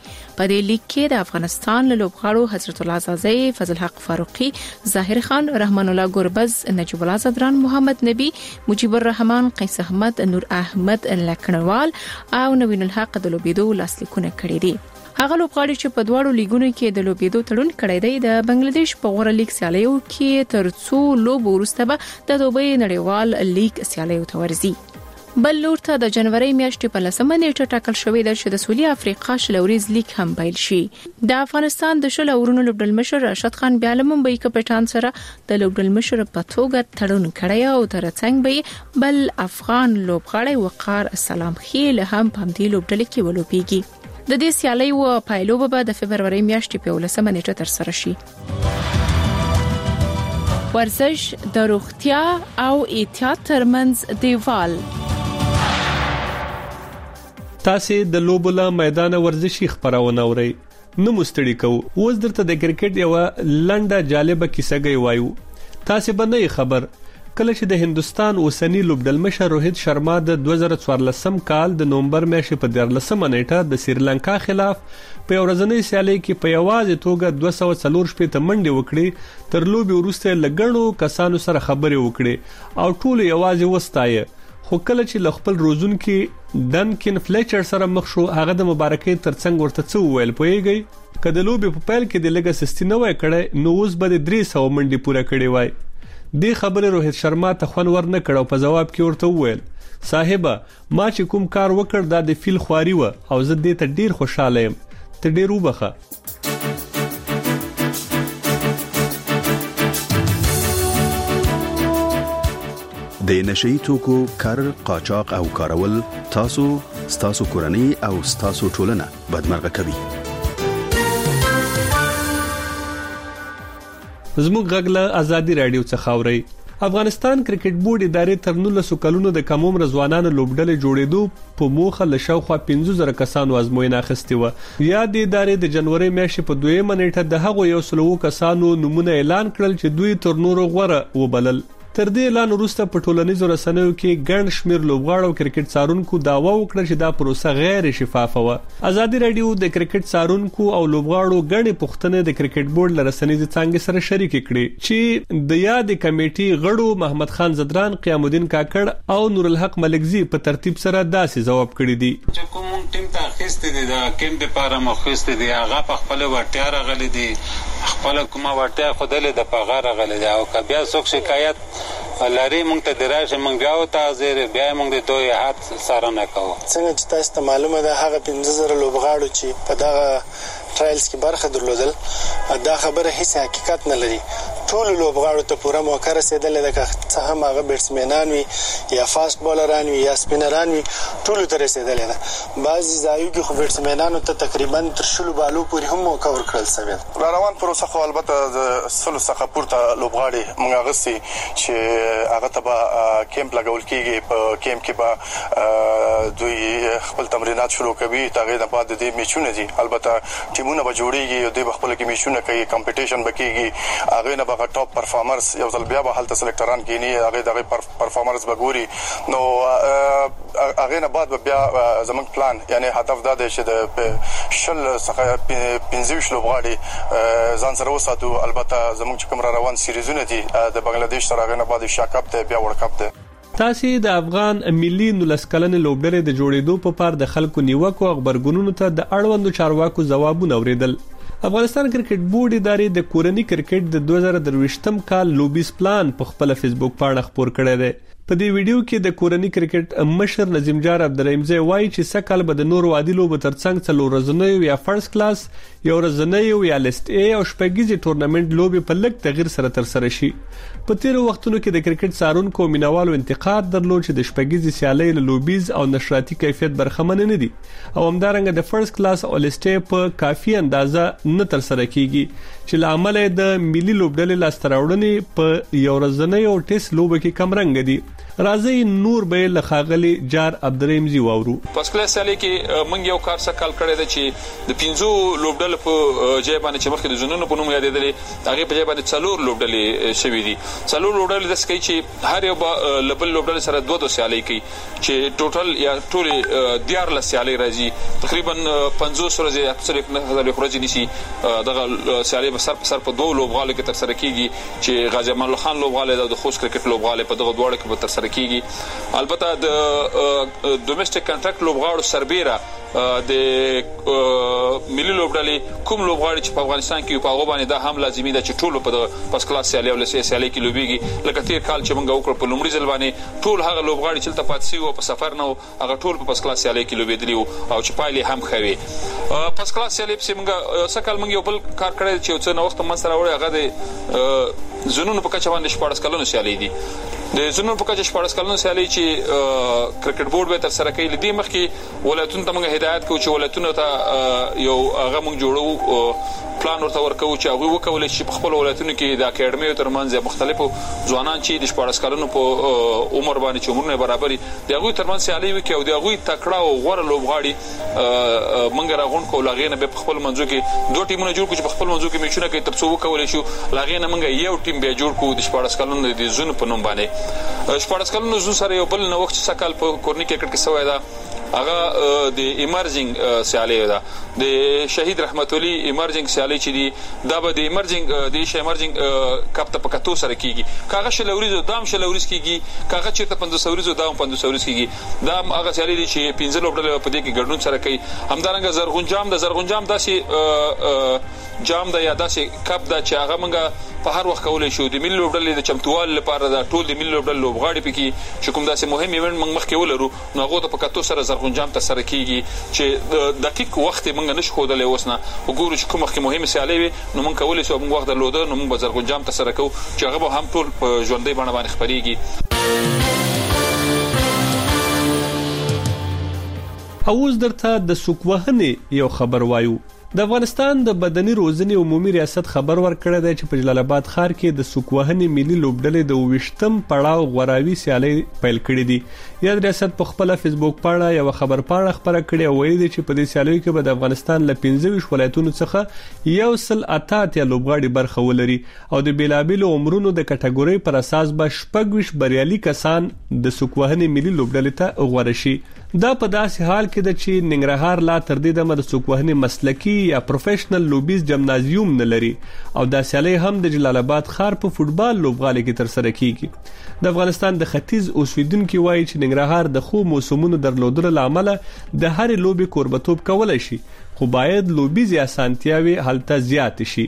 په دې لیګ کې د افغانستان له لوبغاړو حضرت الله زازی، فضل حق فاروقي، ظاهر خان، رحمان الله ګوربز، نجیب الله زدران، محمد نبی، مجيب الرحمن، قیس احمد، نور احمد لکنوال او نوین الحق د لوبېدو لاسلیکونه کړي دي. هغه لوبغاړي چې په دواړو لیګونو کې د لوبېدو تړون کړی دی د بنگلاديش په غوړه لیګ سیالیو کې تر څو لوب وروسته به د دوبۍ نړیوال لیګ سیالیو ته ورځي. بل لور ته د جنوري میاشتې په 10مه نیټه ټاکل شوې ده چې د سویلي افریقا شلوريز لیګ هم پیل شي. د افغانستان د شل اورونو لوبډل مشر راشد خان بیا له ممبئی کپټان سره د لوبډل مشر په توګه تړون کړی او ترڅنګ به بل افغان لوبغاړی وقار سلام خیل هم په دې لوبډل کې ولوبېږي. د دې سیالي او پایلوبه به د فبرवरी میاشتې په 10مه نیټه تر سره شي. ورزش د روغتیا او احتیاط ترمنځ دیوال. تاسو د لوبله میدان ورزشي خبرونه اورئ. نو مستړی کو اوس درته د کرکټ یو لنډه جالبه کیسه گئی وایو. تاسو باندې خبر کله چې د هندستان اوسنی لوبډل مشر روهیت شرما د 2014 کال د نومبر میاشتې په 14مه نیټه د سریلانکا خلاف په ورځنۍ سیالي کې په یوازې توګه 240 منډې وکړې. تر لوبي وروسته لګڼو کسانو سره خبرې وکړې او ټول یوازې وستایه. خو کله چې خپل روزون کې ډنکن فلیچر سره مخ شو هغه د مبارکۍ ترڅنګ ورته څه وویل پوهیږئ کله لوبي په پیل کې د لګا سستي نه وای کړه نو اوس به 300 منډې پوره کړې وای. دې خبره روهیت شرما ته خون ور نه کړو په جواب کې ورته وویل صاحبہ ما چې کوم کار وکړ دا د فیل خواري و او زه دې ته ډیر خوشاله یم ته ډیر وبخه. د نشئی توکو کار قاچاق او کارول تاسو کورنۍ او تاسو ټولنه بدمرغه کوي. زموږ غږ له ازادي رادیو څخه اورئ. افغانستان کرکټ بورډ ادارې تر 19 کلونو د کم عمر ځوانانو لوبډلې جوړېدو په موخه له شاوخوا 15000 کسانو ازموینه اخیستې و. یا د ادارې د جنوري میاشتې په 2مه نیټه د هغو 100 کسانو نمونه اعلان کړل چې دوی تر نورو غوړه وبلل. تر دې اعلان وروسته په ټولنیزو رسنیو کې ګڼ شمېر لوبغاړو کرکټ څارونکو داوا وکړه چې دا پروسه غیر شفافه و. ازادي رادیو د کرکټ څارونکو او لوبغاړو ګڼې پوښتنې د کرکټ بورډ له رسنیزې څانګې سره شریک کړې چې د یاد کمیټې غړو محمد خان زدران، قیام الدین کاکړ او نور الحق ملکزی په ترتیب سره داسې جواب کړی دی چې کوم ټیم ته اخیستې دي دا کیم د پاره مخېستې دي هغه په خپل ورټیا راغلي دي خپل کومه ورټیا خودلې د پغه راغلي دي او که بیا څوک شکایت لري مونږ ته درایشه مونږ بیا او تازه بیا مونږ د دوی هات سره نه کوو. څنګه چې تاسو ته معلومه ده هغه 15000 لوبغاړو چې په دغه ټرایلز کې برخه درلودل دا خبره هیڅ حقیقت نه لري. ټول لوبغاړو ته پوره موقع رسیدلې ده که څه هم هغه بیټسمنان وي یا فاست بولران وي یا سپینران وي ټول ته رسیدلې ده. بعضی ځایو کې خو بیټسمنانو ته تقریبا تر 10 بالو پورې هم موقع ورکړل شوی. را روان پروسه خو البته د سلو څخه پورته لوبغاړي موږ غسي چې هغه ته به کیمپ لګول کیږي. په کیمپ کې به دوی خپل تمرینات شروع کوي. تاغه نه بعد د میچونه دي البته ټیمونه به جوړیږي دوی خپل کې میچونه کوي کمپټیشن به کیږي. هغه نه به ټاپ پرفارمرز یو ځل بیا به هلته سلیکټران کینی هغه دغه پرفارمرز به ګوري. نو هغه نه بعد بیا زموږ پلان یعنی هدف دا دی چې د شل څخه 15 لوبغاړي ځان سره وساتو. البته زموږ کوم روان سیریزونه دي د بنگلاديش سره هغه نه بعد شاکپ ته بیا ورکپ ته. تاسو د افغان ملي 19 کلنې لوبډلې د جوړېدو په پار د خلکو نیوکو او خبرګونونو ته د اړوندو چارواکو ځوابونه اوریدل. افغانستان کرکټ بورډ ادارې د کورنۍ کرکټ د 2023م کال لوبیز پلان په خپل فیسبوک پاڼه خپور کړی دی. په دې ویډیو کې د کورنۍ کرکټ مشر نظیم جار عبدالرحیمزی وایي چې سکهال به د نورو عادي لوبو ترڅنګ څلور ورځنیو یا فرست کلاس یو ورځنیو یا لیست ای او شپږیزې ټورنمنت لوبې په لږ تغییر سره تر سره شي. په تیرو وختونو کې د کرکټ څارونکو مینوالو انتقاد درلود چې د شپږیزې سیالۍ له لوبیز او نشراتي کیفیت برخمن نه دي او همدارنګه د فرست کلاس او لیست ای په کافي اندازه نه تر سره کیږي چې لامل د ملي لوبډلې لاستراوړنې په یو ورځنیو ټیسټ لوبه کې کم رنګ دي. راځي نور به له خاغلی جار عبدالرحیم زی واورو. پس کله سالي کې موږ یو کار سکل کړی دی چې د 15 لوبډل په ځای باندې چې مخکې د زونونو په نوم یادېدلې هغه په ځای باندې 4 لوبډلې شوي دي. 4 لوبډلې د سکي چې هر یو لبل لوبډل سره 2 سیالي کوي چې ټوټل یا ټول 14 سیالي راځي تقریبا 500 ورځې اکثر 1000 ورځې نشي دغه سیالي په سر په 2 لوبغالو کې تر سره کیږي چې غازی امان الله خان لوبغاله د خوست کرکټ لوبغاله په دغه دواړو کې تر سره کیږي. البته د ډومېسټک کنټراکټ لوبغاړو سربیره د ملي لوبډلې کوم لوبغاړي چې په افغانستان کې په هغه باندې دا هم لازمي ده چې ټول په پس کلاس سیالي او لسې سیالي کې لوبيږي. لکه تیر کال چې موږ وکړ په لومړي ځل باندې ټول هغه لوبغاړي چې تل پاتې شي او په سفر نه هغه ټول په پس کلاس سیالي کې لوبېدلي او چې پایلې هم خوي. پس کلاس سیالي په موږ سکل موږ یو بل کار کړی چې څو نو وخت من سره وړي هغه د زونونو په کچه باندې 14 کلونو سیالي دي. د زونونو په کچه 14 کلونو سیالي چې کرکټ بورډ به تر سره کوي. لدی مخکې ولایتونو ته موږ هدایت کوو چې ولایتونو ته یو هغه موږ جوړو پلان ورته ورکو چې هغه وکول شي په خپل ولایتونو کې د اکیډمي ترمنځ مختلفو ځوانان چې د 14 کلونو په عمر باندې چې عمرونه برابري د هغه ترمنځ سیالي وکړي او د هغه تکړه او غوړ لوبغاړي موږ راغون کو لاغینه به په خپل منځو کې 2 ټیمونه جوړ کړو چې په خپل منځو کې میچونه کوي ترڅو وکول شي لاغینه موږ یو ټیم به جوړ کو د 14 کلونو د زون په نوم باندې 14 کلونو زون سره یو بل نو وخت سکل په کورنی کرکټ کې سوی دا هغه د ایمرجنګ سیالي ده د شهید رحمت علي ایمرجنګ سیالي چې دی دا به د ایمرجنګ د ایمرجنګ کپ ته پکاتو سره کیږي کاغه شلوريزو دام شلوريز کیږي کاغه چیرته 500 ورځو دام 500 ورځ کیږي دا هغه سیالي دي چې 15 لوبډل په دې کې ګډون سره کوي. همدارنګه زرغونجام داسې جام دا یا داسې کپ دا چې هغه موږ په هر وخت کولای شو د ملي لوبډلې د چمتووال لپاره دا ټول د ملي لوبډل لوبغاړي پکې چې کوم داسې مهم ایونت موږ مخکې ولرو نو هغه ته پکاتو سره زرغونجام ته سره کیږي چې دقیق وخت موږ نشو خودلې وسنه وګورو چې کوم وخت مهمه سیالي وي نو موږ کولای شو موږ وخت درلوده نو موږ زرغونجام ته سره کوو چې هغه به هم ټول په ژوندۍ باندې خبريږي. اوس درته د سوکوهنې یو خبر وایو. د افغانستان د بدني روزنې عمومي ریاست خبر ورکړی دی چې په جلال آباد ښار کې د سوکوهنې ملي لوبډلې د 20م پړاو غوراوي سیالي پیل کړې دي. یا د ریاست په خپل فیسبوک پاڼه یو خبر پاڼه خبره کړې او ویلي دي چې په دې سیالیو کې به د افغانستان له 15 ولایتونو څخه یو سل اتاتیا لوبغاړي برخه ولري او د بیلابیلو عمرونو د کټګوري پر اساس به شپږ بریالي کسان د سوکوهنې ملي لوبډلې ته غوړه شي. دا په داسې حال کې ده چې ننګرهار لا تر دې دمه د سوکوهنې مسلکي یا پروفیشنل لوبیز جمنازیوم نه لري او دا سیالي هم د جلال آباد ښار په فوټبال لوبغالي کې تر سره کیږي. د افغانستان د ختیځ اوسیدونکو وایي چې ننګرهار د خو موسمونو درلودلو لامل د هر لوبي کوربتوب کولای شي خو باید لوبیز یا سانتیاوي حالت زیات شي.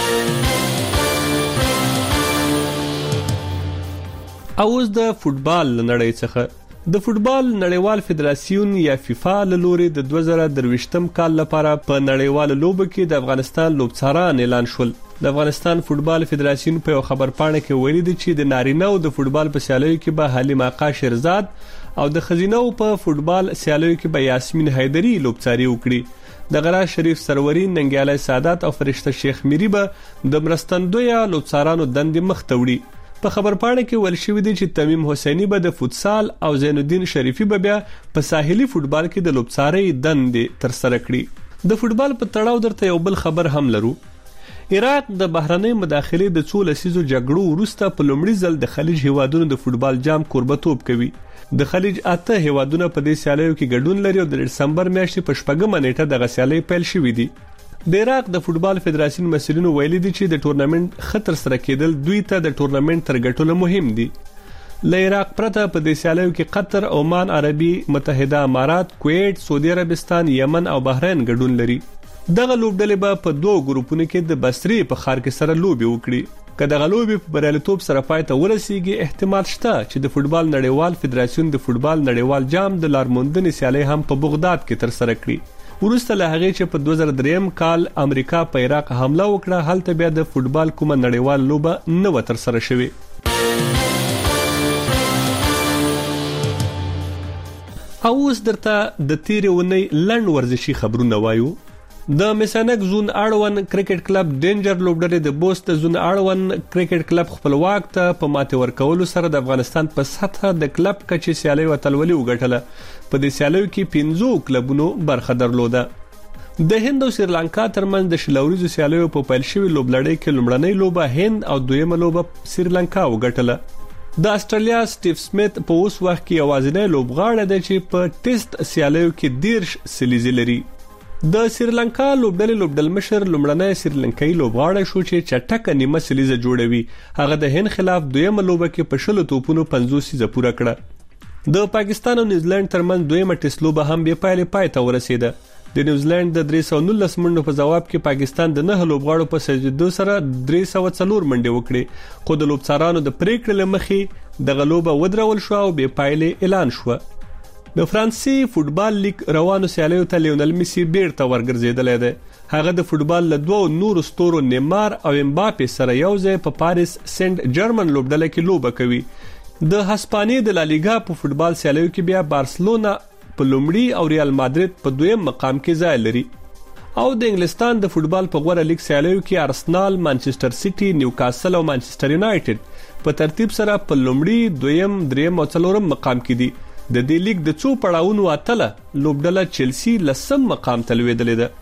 اوس د فوټبال نړۍ څخه د فوټبال نړیوال فدراسیون یا فیفا له لوري د 2023م کال لپاره په نړیوال لوبو کې د افغانستان لوبڅاران اعلان شول. د افغانستان فوټبال فدراسیون په خبر پاڼه کې ویلي دي چې د نارینه او د فوټبال په سیالیو کې به حلیم آقا شیرزاد او د خزینه په فوټبال سیالیو کې به یاسمین حیدری لوبڅاری وکړي. د غرا شریف سروري ننګیاله سادات او فرشته شیخ میری به د مرستندوی لوبڅارانو دندې مخ ته وړي. په خبر پاڼه کې ول شوې دي چې تمیم حسینی به د فوتسال او زین الدین شریفی به بیا په ساحلي فوټبال کې د لوبڅارۍ دندې تر سره کړي. د فوټبال په تړاو درته یو بل خبر هم لرو. عراق د بهرنۍ مداخلې د 2 لسیزو جګړو وروسته په لومړي ځل د خلیج هیوادونو د فوټبال جام کوربتوب کوي. د خلیج 8 هیوادونه په دې سیالیو کې ګډون لري او د دسمبر میاشتې په 4 نیټه د سیالي پیل شوې دي. د عراق د فوټبال فدراسیون مسؤلینو ویلي دي چې د ټورنمنت خطر سره کېدل دوی ته د ټورنمنت تر ګټلو مهم دي. له عراق پرته په دې سیالیو کې قطر، عمان، عربي متحده امارات، کویت، سعودي عربستان، یمن او بحرین ګډون لري. دغه لوبډلې به په 2 ګروپونو کې د بصري په ښار کې سره لوبي وکړي. که دغه لوبي په بریالیتوب سره پای ته ورسیږي احتمال شته چې د فوټبال نړیوال فدراسیون د فوټبال نړیوال جام د لارموندنې سیالي هم په بغداد کې تر سره کړي. ورسته له هغه چې په 2003 کال امریکا په عراق حمله وکړه هلته بیا د فوټبال کومه نړیوال لوبه نه و تر سره شوې. اوس درته د تیرې ونې لنډ ورزشي خبرونه وایو. د میسانک زون اړوند کرکټ کلب ډینجر لوبډلې د بوست زون اړوند کرکټ کلب خپلواک ته په ماته ورکولو سره د افغانستان په سطح د کلب کچې سیالي وتلولي وګټله. په دې سیالیو کې 15 کلبونو برخه درلوده. د هند او سریلانکا ترمنځ د شلوريزو سیالیو په پیل شوی لوبلړۍ کې لومړنۍ لوبه هند او دویمه لوبه سریلانکا وګټله. د استرالیا سټیف سمیت په اوس وخت کې یوازینی لوبغاړی دی چې په ټیسټ سیالیو کې 10 سلیزې لري. د سریلانکا لوبډلمشر لومړنی سریلانکایي لوبغاړی شو چې چټکه نیمه سلیزه جوړوي. هغه د هند خلاف دویمه لوبه کې په 10 توپونو 50 سیزه پوره کړه. د پاکستان او نیوزیلند ترمنځ دویمه ټیسټ لوبه هم بې پایلې پای ته ورسیده. د نیوزیلند د 319 منډو په جواب کې پاکستان د 9 لوبغاړو په سجدو سره 304 منډې وکړې، خو د لوبڅارانو د پریکړې لمخې د غلوبه ودرول شو او بې پایلې اعلان شو. د فرانسې فوتبال لیگ روانو سیالیو ته لیونل میسی بیرته ورګرځیدلی دی. هغه د فوتبال له دوه نورو ستورو نیمار او امباپې سره یوځای په پاریس سنت جرمن لوبډله کې لوبه کوي. د هسپانیې د لالیګا په فوتبال سیالیو کې بیا بارسلونا په لومړي او ریال مادرید په دویم مقام کې ځای لري. او د انګلستان د فوتبال په غوړه لیگ سیالیو کې ارسنال، مانچستر سیټي، نیوکاسل او مانچستر یونایټډ په ترتیب سره په لومړي، دویم، دریم او څلورم مقام کې دي. د دې لیگ د څو پړاوونو اتله لوبډله چلسی لسم مقام ته لویدلې ده.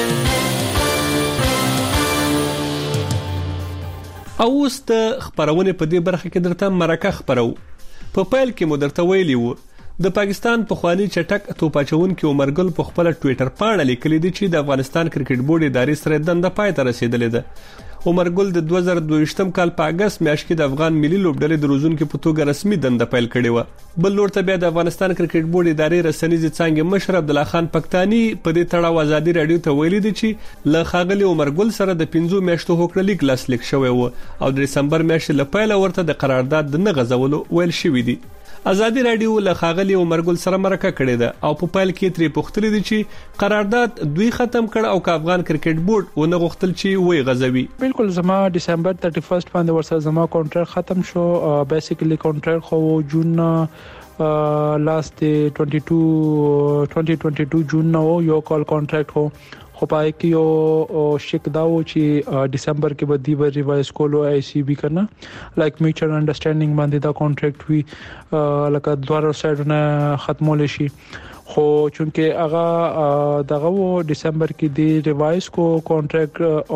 او اوس د خبرونه په دې برخه کې درته مرکه خبرو. په پیل کې مو درته ویلی وو د پاکستان پخوانی چټک توپاچونکو عمرګل په خپل ټوئیټر باندې لیکلي دي چې د افغانستان کرکټ بورډ ادارې سره دنده پای ته رسیدلې ده. عمرګل د 2022 کال په اگست میاشت کې د افغان ملي لوبډلې د روزونکو په توګه رسمي دنده پیل کړې و. بل لور ته بیا د افغانستان کرکټ بورډ ادارې رسنیزې څنګه مشر عبد الله خان پښتاني په دې تړاو ازادي رادیو ته ویلي دي چې له خاغلی عمرګل سره د 15 میاشتو هوکړه لیک لاسلیک شوی و او د دسمبر میاشتې لپاره ورته د قرارداد د نه غځولو ویل شوی دی. ازادي رادیو له خاغلی عمرګل سره مرکه کړې ده او په پیل کې ترې پوښتنه دي چې قرارداد دوی ختم کړ او افغان کرکټ بورډ ونه غوښتل چې وای غځوي. بالکل زما دسمبر 31 باندې ورسره زما کانټراکټ ختم شو. بیسیکلی کانټراکټ خو جون لاست 2022 جون نو یو کال کانټراکټ خو پای کې یو شک داو چې دسمبر کې به دی به ریوایز کولو آی سی بي کنه لایک میوچوال انډرستانډینګ باندې دا کانټراکټ وی لکه دوه سایډونه ختمول شي. خو چونکه هغه دغه دسمبر کې دی ریوایز کو کانټراکټ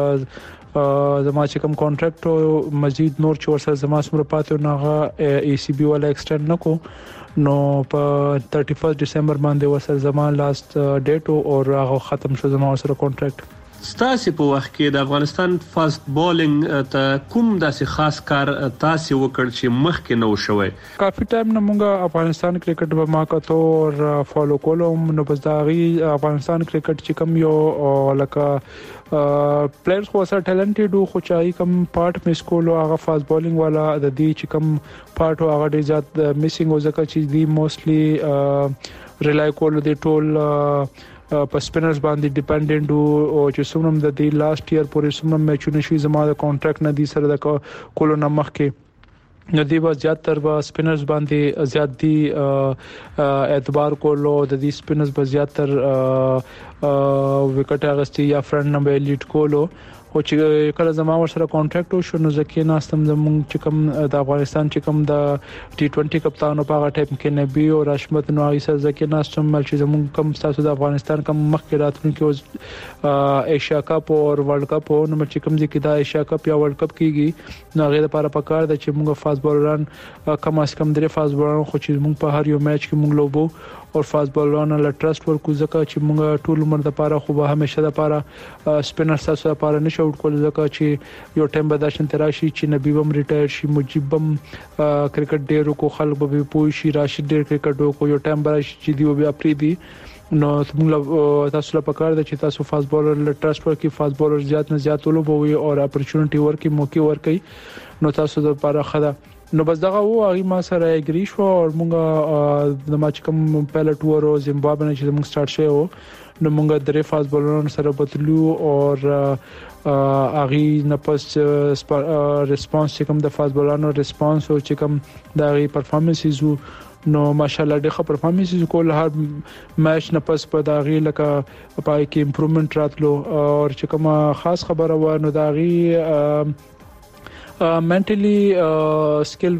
اور زما چې کوم کانټراکټ مزید نور چې ورسره زما سره پاتې ناغه ای سی بي ولا ایکسټند نکو نو په 31 دسمبر باندې ورسره زما لاست ډیټ او هغه ختم شو زما سره کانټراکټ. ستاسو په وخت کې د افغانستان فاست بولینګ ته کوم داسې خاص کار تاسو وکړ چې مخکې نو شوی؟ کافي ټایم نه مونږه افغانستان کرکټ به ما کتو او فالو کولم نو بس داغي افغانستان کرکټ چې کوم یو لکه پلیئرز خو سره ټالنټډ خو چای کوم پارت مس کولو هغه فاست بولینګ والا د دې چې کوم پارت هغه ډیر زیات میسینګ وزکه چې دی موستلی ریلای کولو دی ټول په سپینرز باندې ډیپندنت او چې څومره د دې لاست ایئر پورې څومره میچونه شي زما د کانټراکټ نه دي سره د کولو نه مخکې نو دی به زیاتره به سپینرز باندې زیات دي اعتبار کولو د دې سپینرز به زیاتره وکټ اغستی یا فرند نه به لیډ کولو او چې کله زما ورسره کانټراکټ وشو نو ځکه ناستم زموږ چې کوم د افغانستان چې کوم د ټي 20 کپتانو په هغه ټایم کې نبی او راشمت نو ایسا ځکه ناستم چې زموږ کوم تاسو د افغانستان کوم مخکې راتلونکي ایشیا کپ او ورلد کپ نو چې کوم ځکه د ایشیا کپ یا ورلد کپ کیږي نو غیر لپاره پکار د چې موږ فاست بولران کم از کم درې فاست بولران خو چې موږ په هر یو میچ کې موږ لوبو او فاست بولران له ټرست ورکو ځکه چې موږ ټول عمر د لپاره خو به همیشه د لپاره سپینر تاسو لپاره نشو ورکول ځکه چې یو ټیم به داشن تراشي چې نبی بم ریټایر شي مجيب بم کرکټ ډیرو کو خلک به پوي شي راشد ډیر کرکټ کو یو ټیم به چې دی بیا پری دی نو تاسو لپاره پکار د چې تاسو فاست بولر له ټرست ورکي فاست بولر زیات نه زیات ولوبوي او اپورچونټي ورکي موقع ورکي نو تاسو د لپاره خدا نو بس دغه وو هغه ما سره اګری شو او موږ د ماچ کوم پیلټ ورو زیمبابوې نه چې موږ سٹارټ شو نو موږ درې فاست بولرونو سره بتلو او هغه نه پس ریسپانس چې کوم د فاست بولرونو ریسپانس او چې کوم د پرفارمنسز نو ماشاءالله ډېر پرفارمنس کول هر میچ نه پس په داغي لکه پای کې امپروومنت راتلو او چې کوم خاص خبره و نو داغي منټلی سکل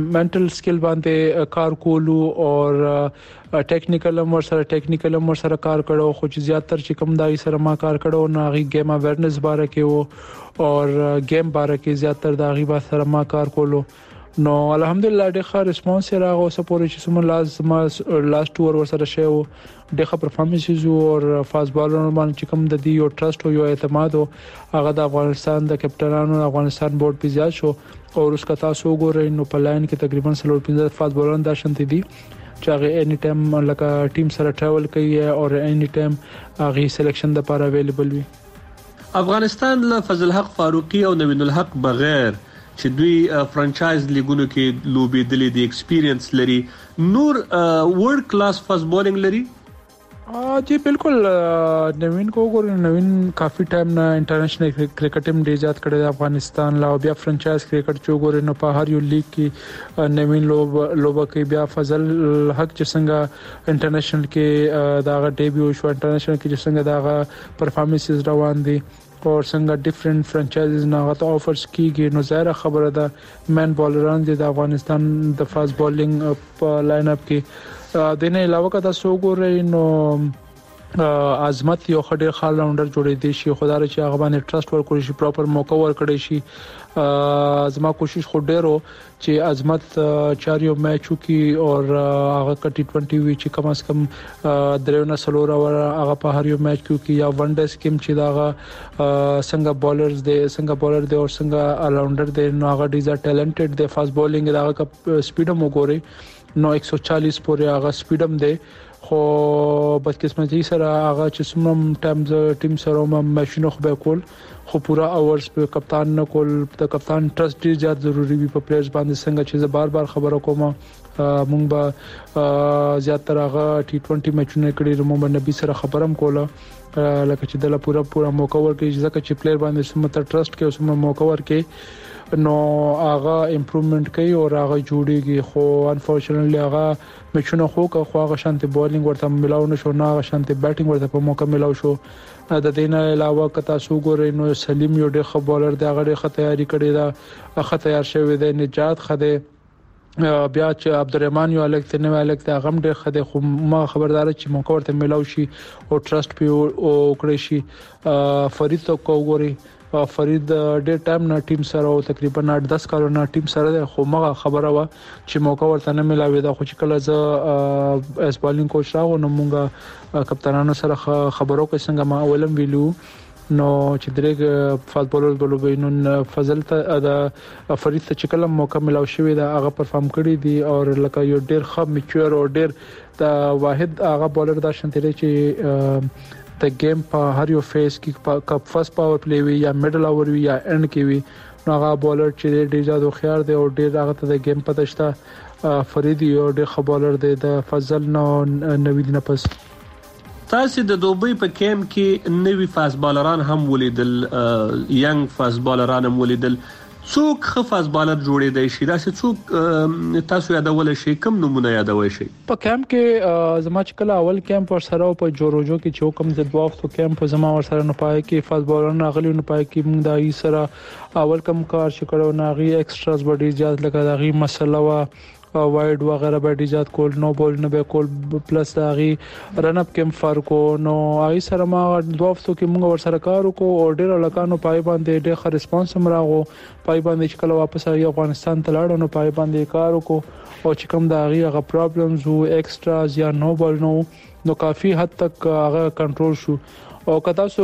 باندې کار کولو او ټیکنیکل امور سره کار کړو خو چې زیاتره چې کوم دای سره ما کار کړو نو غي گیم اویرنس باره کې وو او گیم باره کې زیاتره داغي با سره ما کار کولو نو الحمدلله ډېر ښه ریسپانس راغو سپورټ چې سم لاست ټور ورسره شو ډېر ښه پرفارمنس او فاست بالرونو باندې چې کوم د دې یو ټرست او یو اعتماد هغه د افغانستان د کپټانانو افغانستان بورډ په ځای شو او اوس کتا سو ګورې نو په لاین کې تقریبا 15 فاست بالران دا شنت دي چې هغه اني ټایم لکه ټیم سره ټریول کوي او اني ټایم هغه سلیکشن د لپاره اویلیبل وي. افغانستان له فضل حق فاروقي او نوین الحق بغیر چې دوی فرانچایز لیګونو کې لوبي دلی دی ایکسپیرینس لري نور ورلد کلاس فاست بولینګ لري. جی بالکل نوین کو ګور نوین کافی ټایم نه انټرنیشنل کرکټ ټیم ډیر زیات کړی افغانستان لا بیا فرانچایز کرکټ چو ګور نو په هر یو لیګ کې نوین لوبه کې بیا فضل حق چې څنګه انټرنیشنل کې داغه ډیبیو شو انټرنیشنل کې چې څنګه داغه پرفارمنسز روان دي او څنګه ډیفرنٹ فرانچایزز نه غته آفرز کیږي نو ظاهر خبره ده مین بالران د افغانستان د فاست بولینګ په لاین اپ کې د نه علاوه کدا سو ګورې نو عظمت یو خډیر خال راونډر جوړې دي شي خدای چې هغه باندې ټرست ورکړي شي پراپر موقع ورکړي شي زما کوشش خو ډیرو چې عظمت چاریو میچو کې او هغه ټي 20 وی چې کم از کم درونه سلور اور هغه په هر یو میچ کې یا ون ډے سکیم چې دا څنګه بالرز دي څنګه بالر دي او څنګه راونډر دي نو هغه ډیزا ټیلنټډ دي فاست بولینګ دا سپیډ مو ګوري نو 140 پورې هغه سپیډم دی خو بدقسمتي سره هغه چې سمم ټایمز ټیم سره ماشینو خو به کول خو پورا اورز په کپتان نه کول د کپتان ټرست ډیر زیات ضروری وي په پلیئرز باندې څنګه چې بار خبرو کوم مونږ به زیات تر هغه ټي 20 میچونه کړي مونږ نبی سره خبرم کوله لکه چې د پورا موقع ورکړي ځکه چې پلیئر باندې سمته ټرست کې او سم موقع ورکړي نو هغه امپروومنت کوي او هغه جوړيږي خو انفورچونټلی هغه میچونه خو هغه شانتي بولینګ ورته ملاو نشو نه هغه شانتي بیټینګ ورته په موقع ملاو شو د دینه علاوه کتا سو ګورې نو سلیم یو ډېر ښه بالر دی هغه ډېر تیاری کړی دا هغه تیار شوی دی نجات خده بیا چې عبدالرحمن یو الکته نو الکته غم ډېر خده خو ما خبردار چې موقع ورته ملاو شي او ټرست په او کړی شي فرید تو کو ګوري فرید ډېر ټایم نه ټیم سره او تقریبا 8-10 کالو نه ټیم سره خو مغه خبره وا چې موقع ورته نه ملاوي دا خو چې کله ز اس بالینګ کوچ راو نو مونږه کپتانانو سره خبرو کې څنګه ما اولم ویلو نو چې درېګ فاست بالر بولوبینو فضل ته دا فرید ته چې کله موقع ملاو شوی دا هغه پرفارم کړی دی او لکه یو ډېر ښه میچور او ډېر دا واحد هغه بالر دا شنتري چې د گیم په هر یو فیس کې کپ فرست پاور پلی وی یا میډل اور وی یا اند کې وی نو هغه بالر چې ډیر زیات خيار دی او ډیر هغه ته د گیم پته شته فریدی او ډیر ښه بالر دی د فضل نو نوید نه پس تاسو د دوبۍ په کیم کې نوی فاست بالران هم ولیدل ینګ فاست بالران هم ولیدل څوک خفاز بالر جوړې دی شي راځي څوک تاسو یادول شي کوم نمونه یادوي شي په کیمپ کې زما چې کله اول کیمپ ور سره په جوروجو کې چې کوم د دوافت کیمپ زما ور سره نه پای کې فاز بالر نه غلي نه پای کې موږ دای سره اول کم کار شکړو ناغي ایکستراز بډي زیات لګا دغه مسله وا وایډ وغیرہ به ایجاد کول نو بول نه به کول پلس داغي رن اپ کم فرق نو آی سره ما دوفتو کې موږ ور سره کار وکړو او ډیر لکانو پای باندې ډیر ښه ریسپانس مراغو پای باندې چې کله واپس آی افغانستان ته لاړو نو پای باندې کار وکړو او چې کوم داغي هغه پرابلمز او ایکستراز یا نو بول نو کافي حد تک هغه کنټرول شو او کدا سو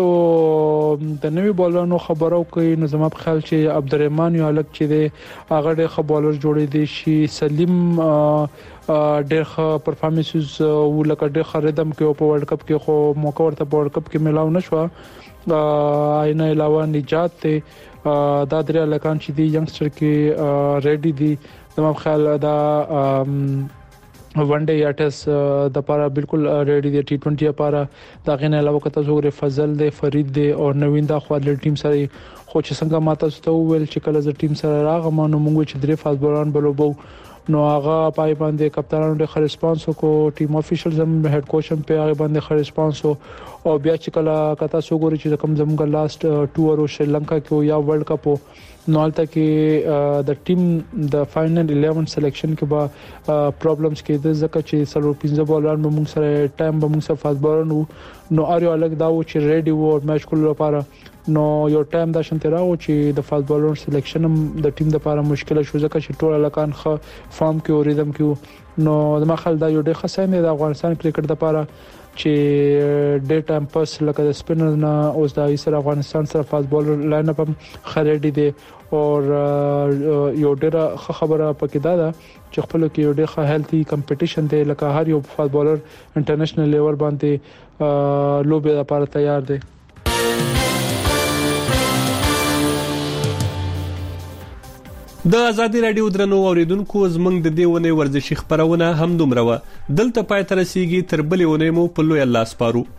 د نوی بالرانو خبرو کوي نو زما په خیال چې عبدالرحمن یو الک چې دی هغه ډېر ښه بالر جوړې دي شي سلیم ډېر ښه پرفارمنسز او لکه ډېر ښه ردم کې په ورلد کپ کې خو موقع ورته په ورلد کپ کې ملاو نشو اینه علاوه نجات ته دا درې لکان چې دی ینګستر کې ریډي دي زما په خیال دا ون ډے یا ټیسټ د لپاره بالکل ریډي دي ټي 20 لپاره دا غنه علاوه کته زوره فضل دی فرید دی او نوین دا خو د ټیم سره خو چې څنګه ماته ستو ویل چې کله ز ټیم سره راغم نو موږ چې درې فاز بولان بلوبو نو هغه پای باندې کپتانانو ډېر ریسپانس وکړو ټیم افیشلز هم هډ کوچ هم په هغه باندې ریسپانس او بیا چې کله کتا سو ګوري چې کوم زموږ لاست ټور او شریلانکا کې یا ورلد کپ نو البته کې د ټیم د فائنل 11 سلیکشن کې به پرابلمز کې د ځکه چې سلو 15 بالران به موږ سره ټایم به موږ سره فاست بالرن نو اړیو الګ دا و چې ریډي وو میچ کولو لپاره نو یو ټایم دا شنت راو چې د فاست بالر سلیکشن د ټیم لپاره مشکله شو ځکه چې ټول لکان خ فارم کې او ریدم کې نو د مخال دا یو ډېر خاصه نه د افغانستان کرکټ لپاره چې ډېر ټایم پاس لکه د سپینر نه اوس د ایسر افغانستان سره فاست بالر لاین اپ خریدي دي او یو ډېر خبره پکې ده چې خپل کې یو ډېر هیلتي کمپټیشن دی لکه هر یو فاست بالر انټرنیشنل لیول باندې لوبي لپاره تیار دی. د ازادي رادیو درنو اوریدونکو زمنګ د دیونه ورزشي خبرونه هم دومره و دلته پای تر رسیدي تر بلې ونې مو په لوی الله سپارو.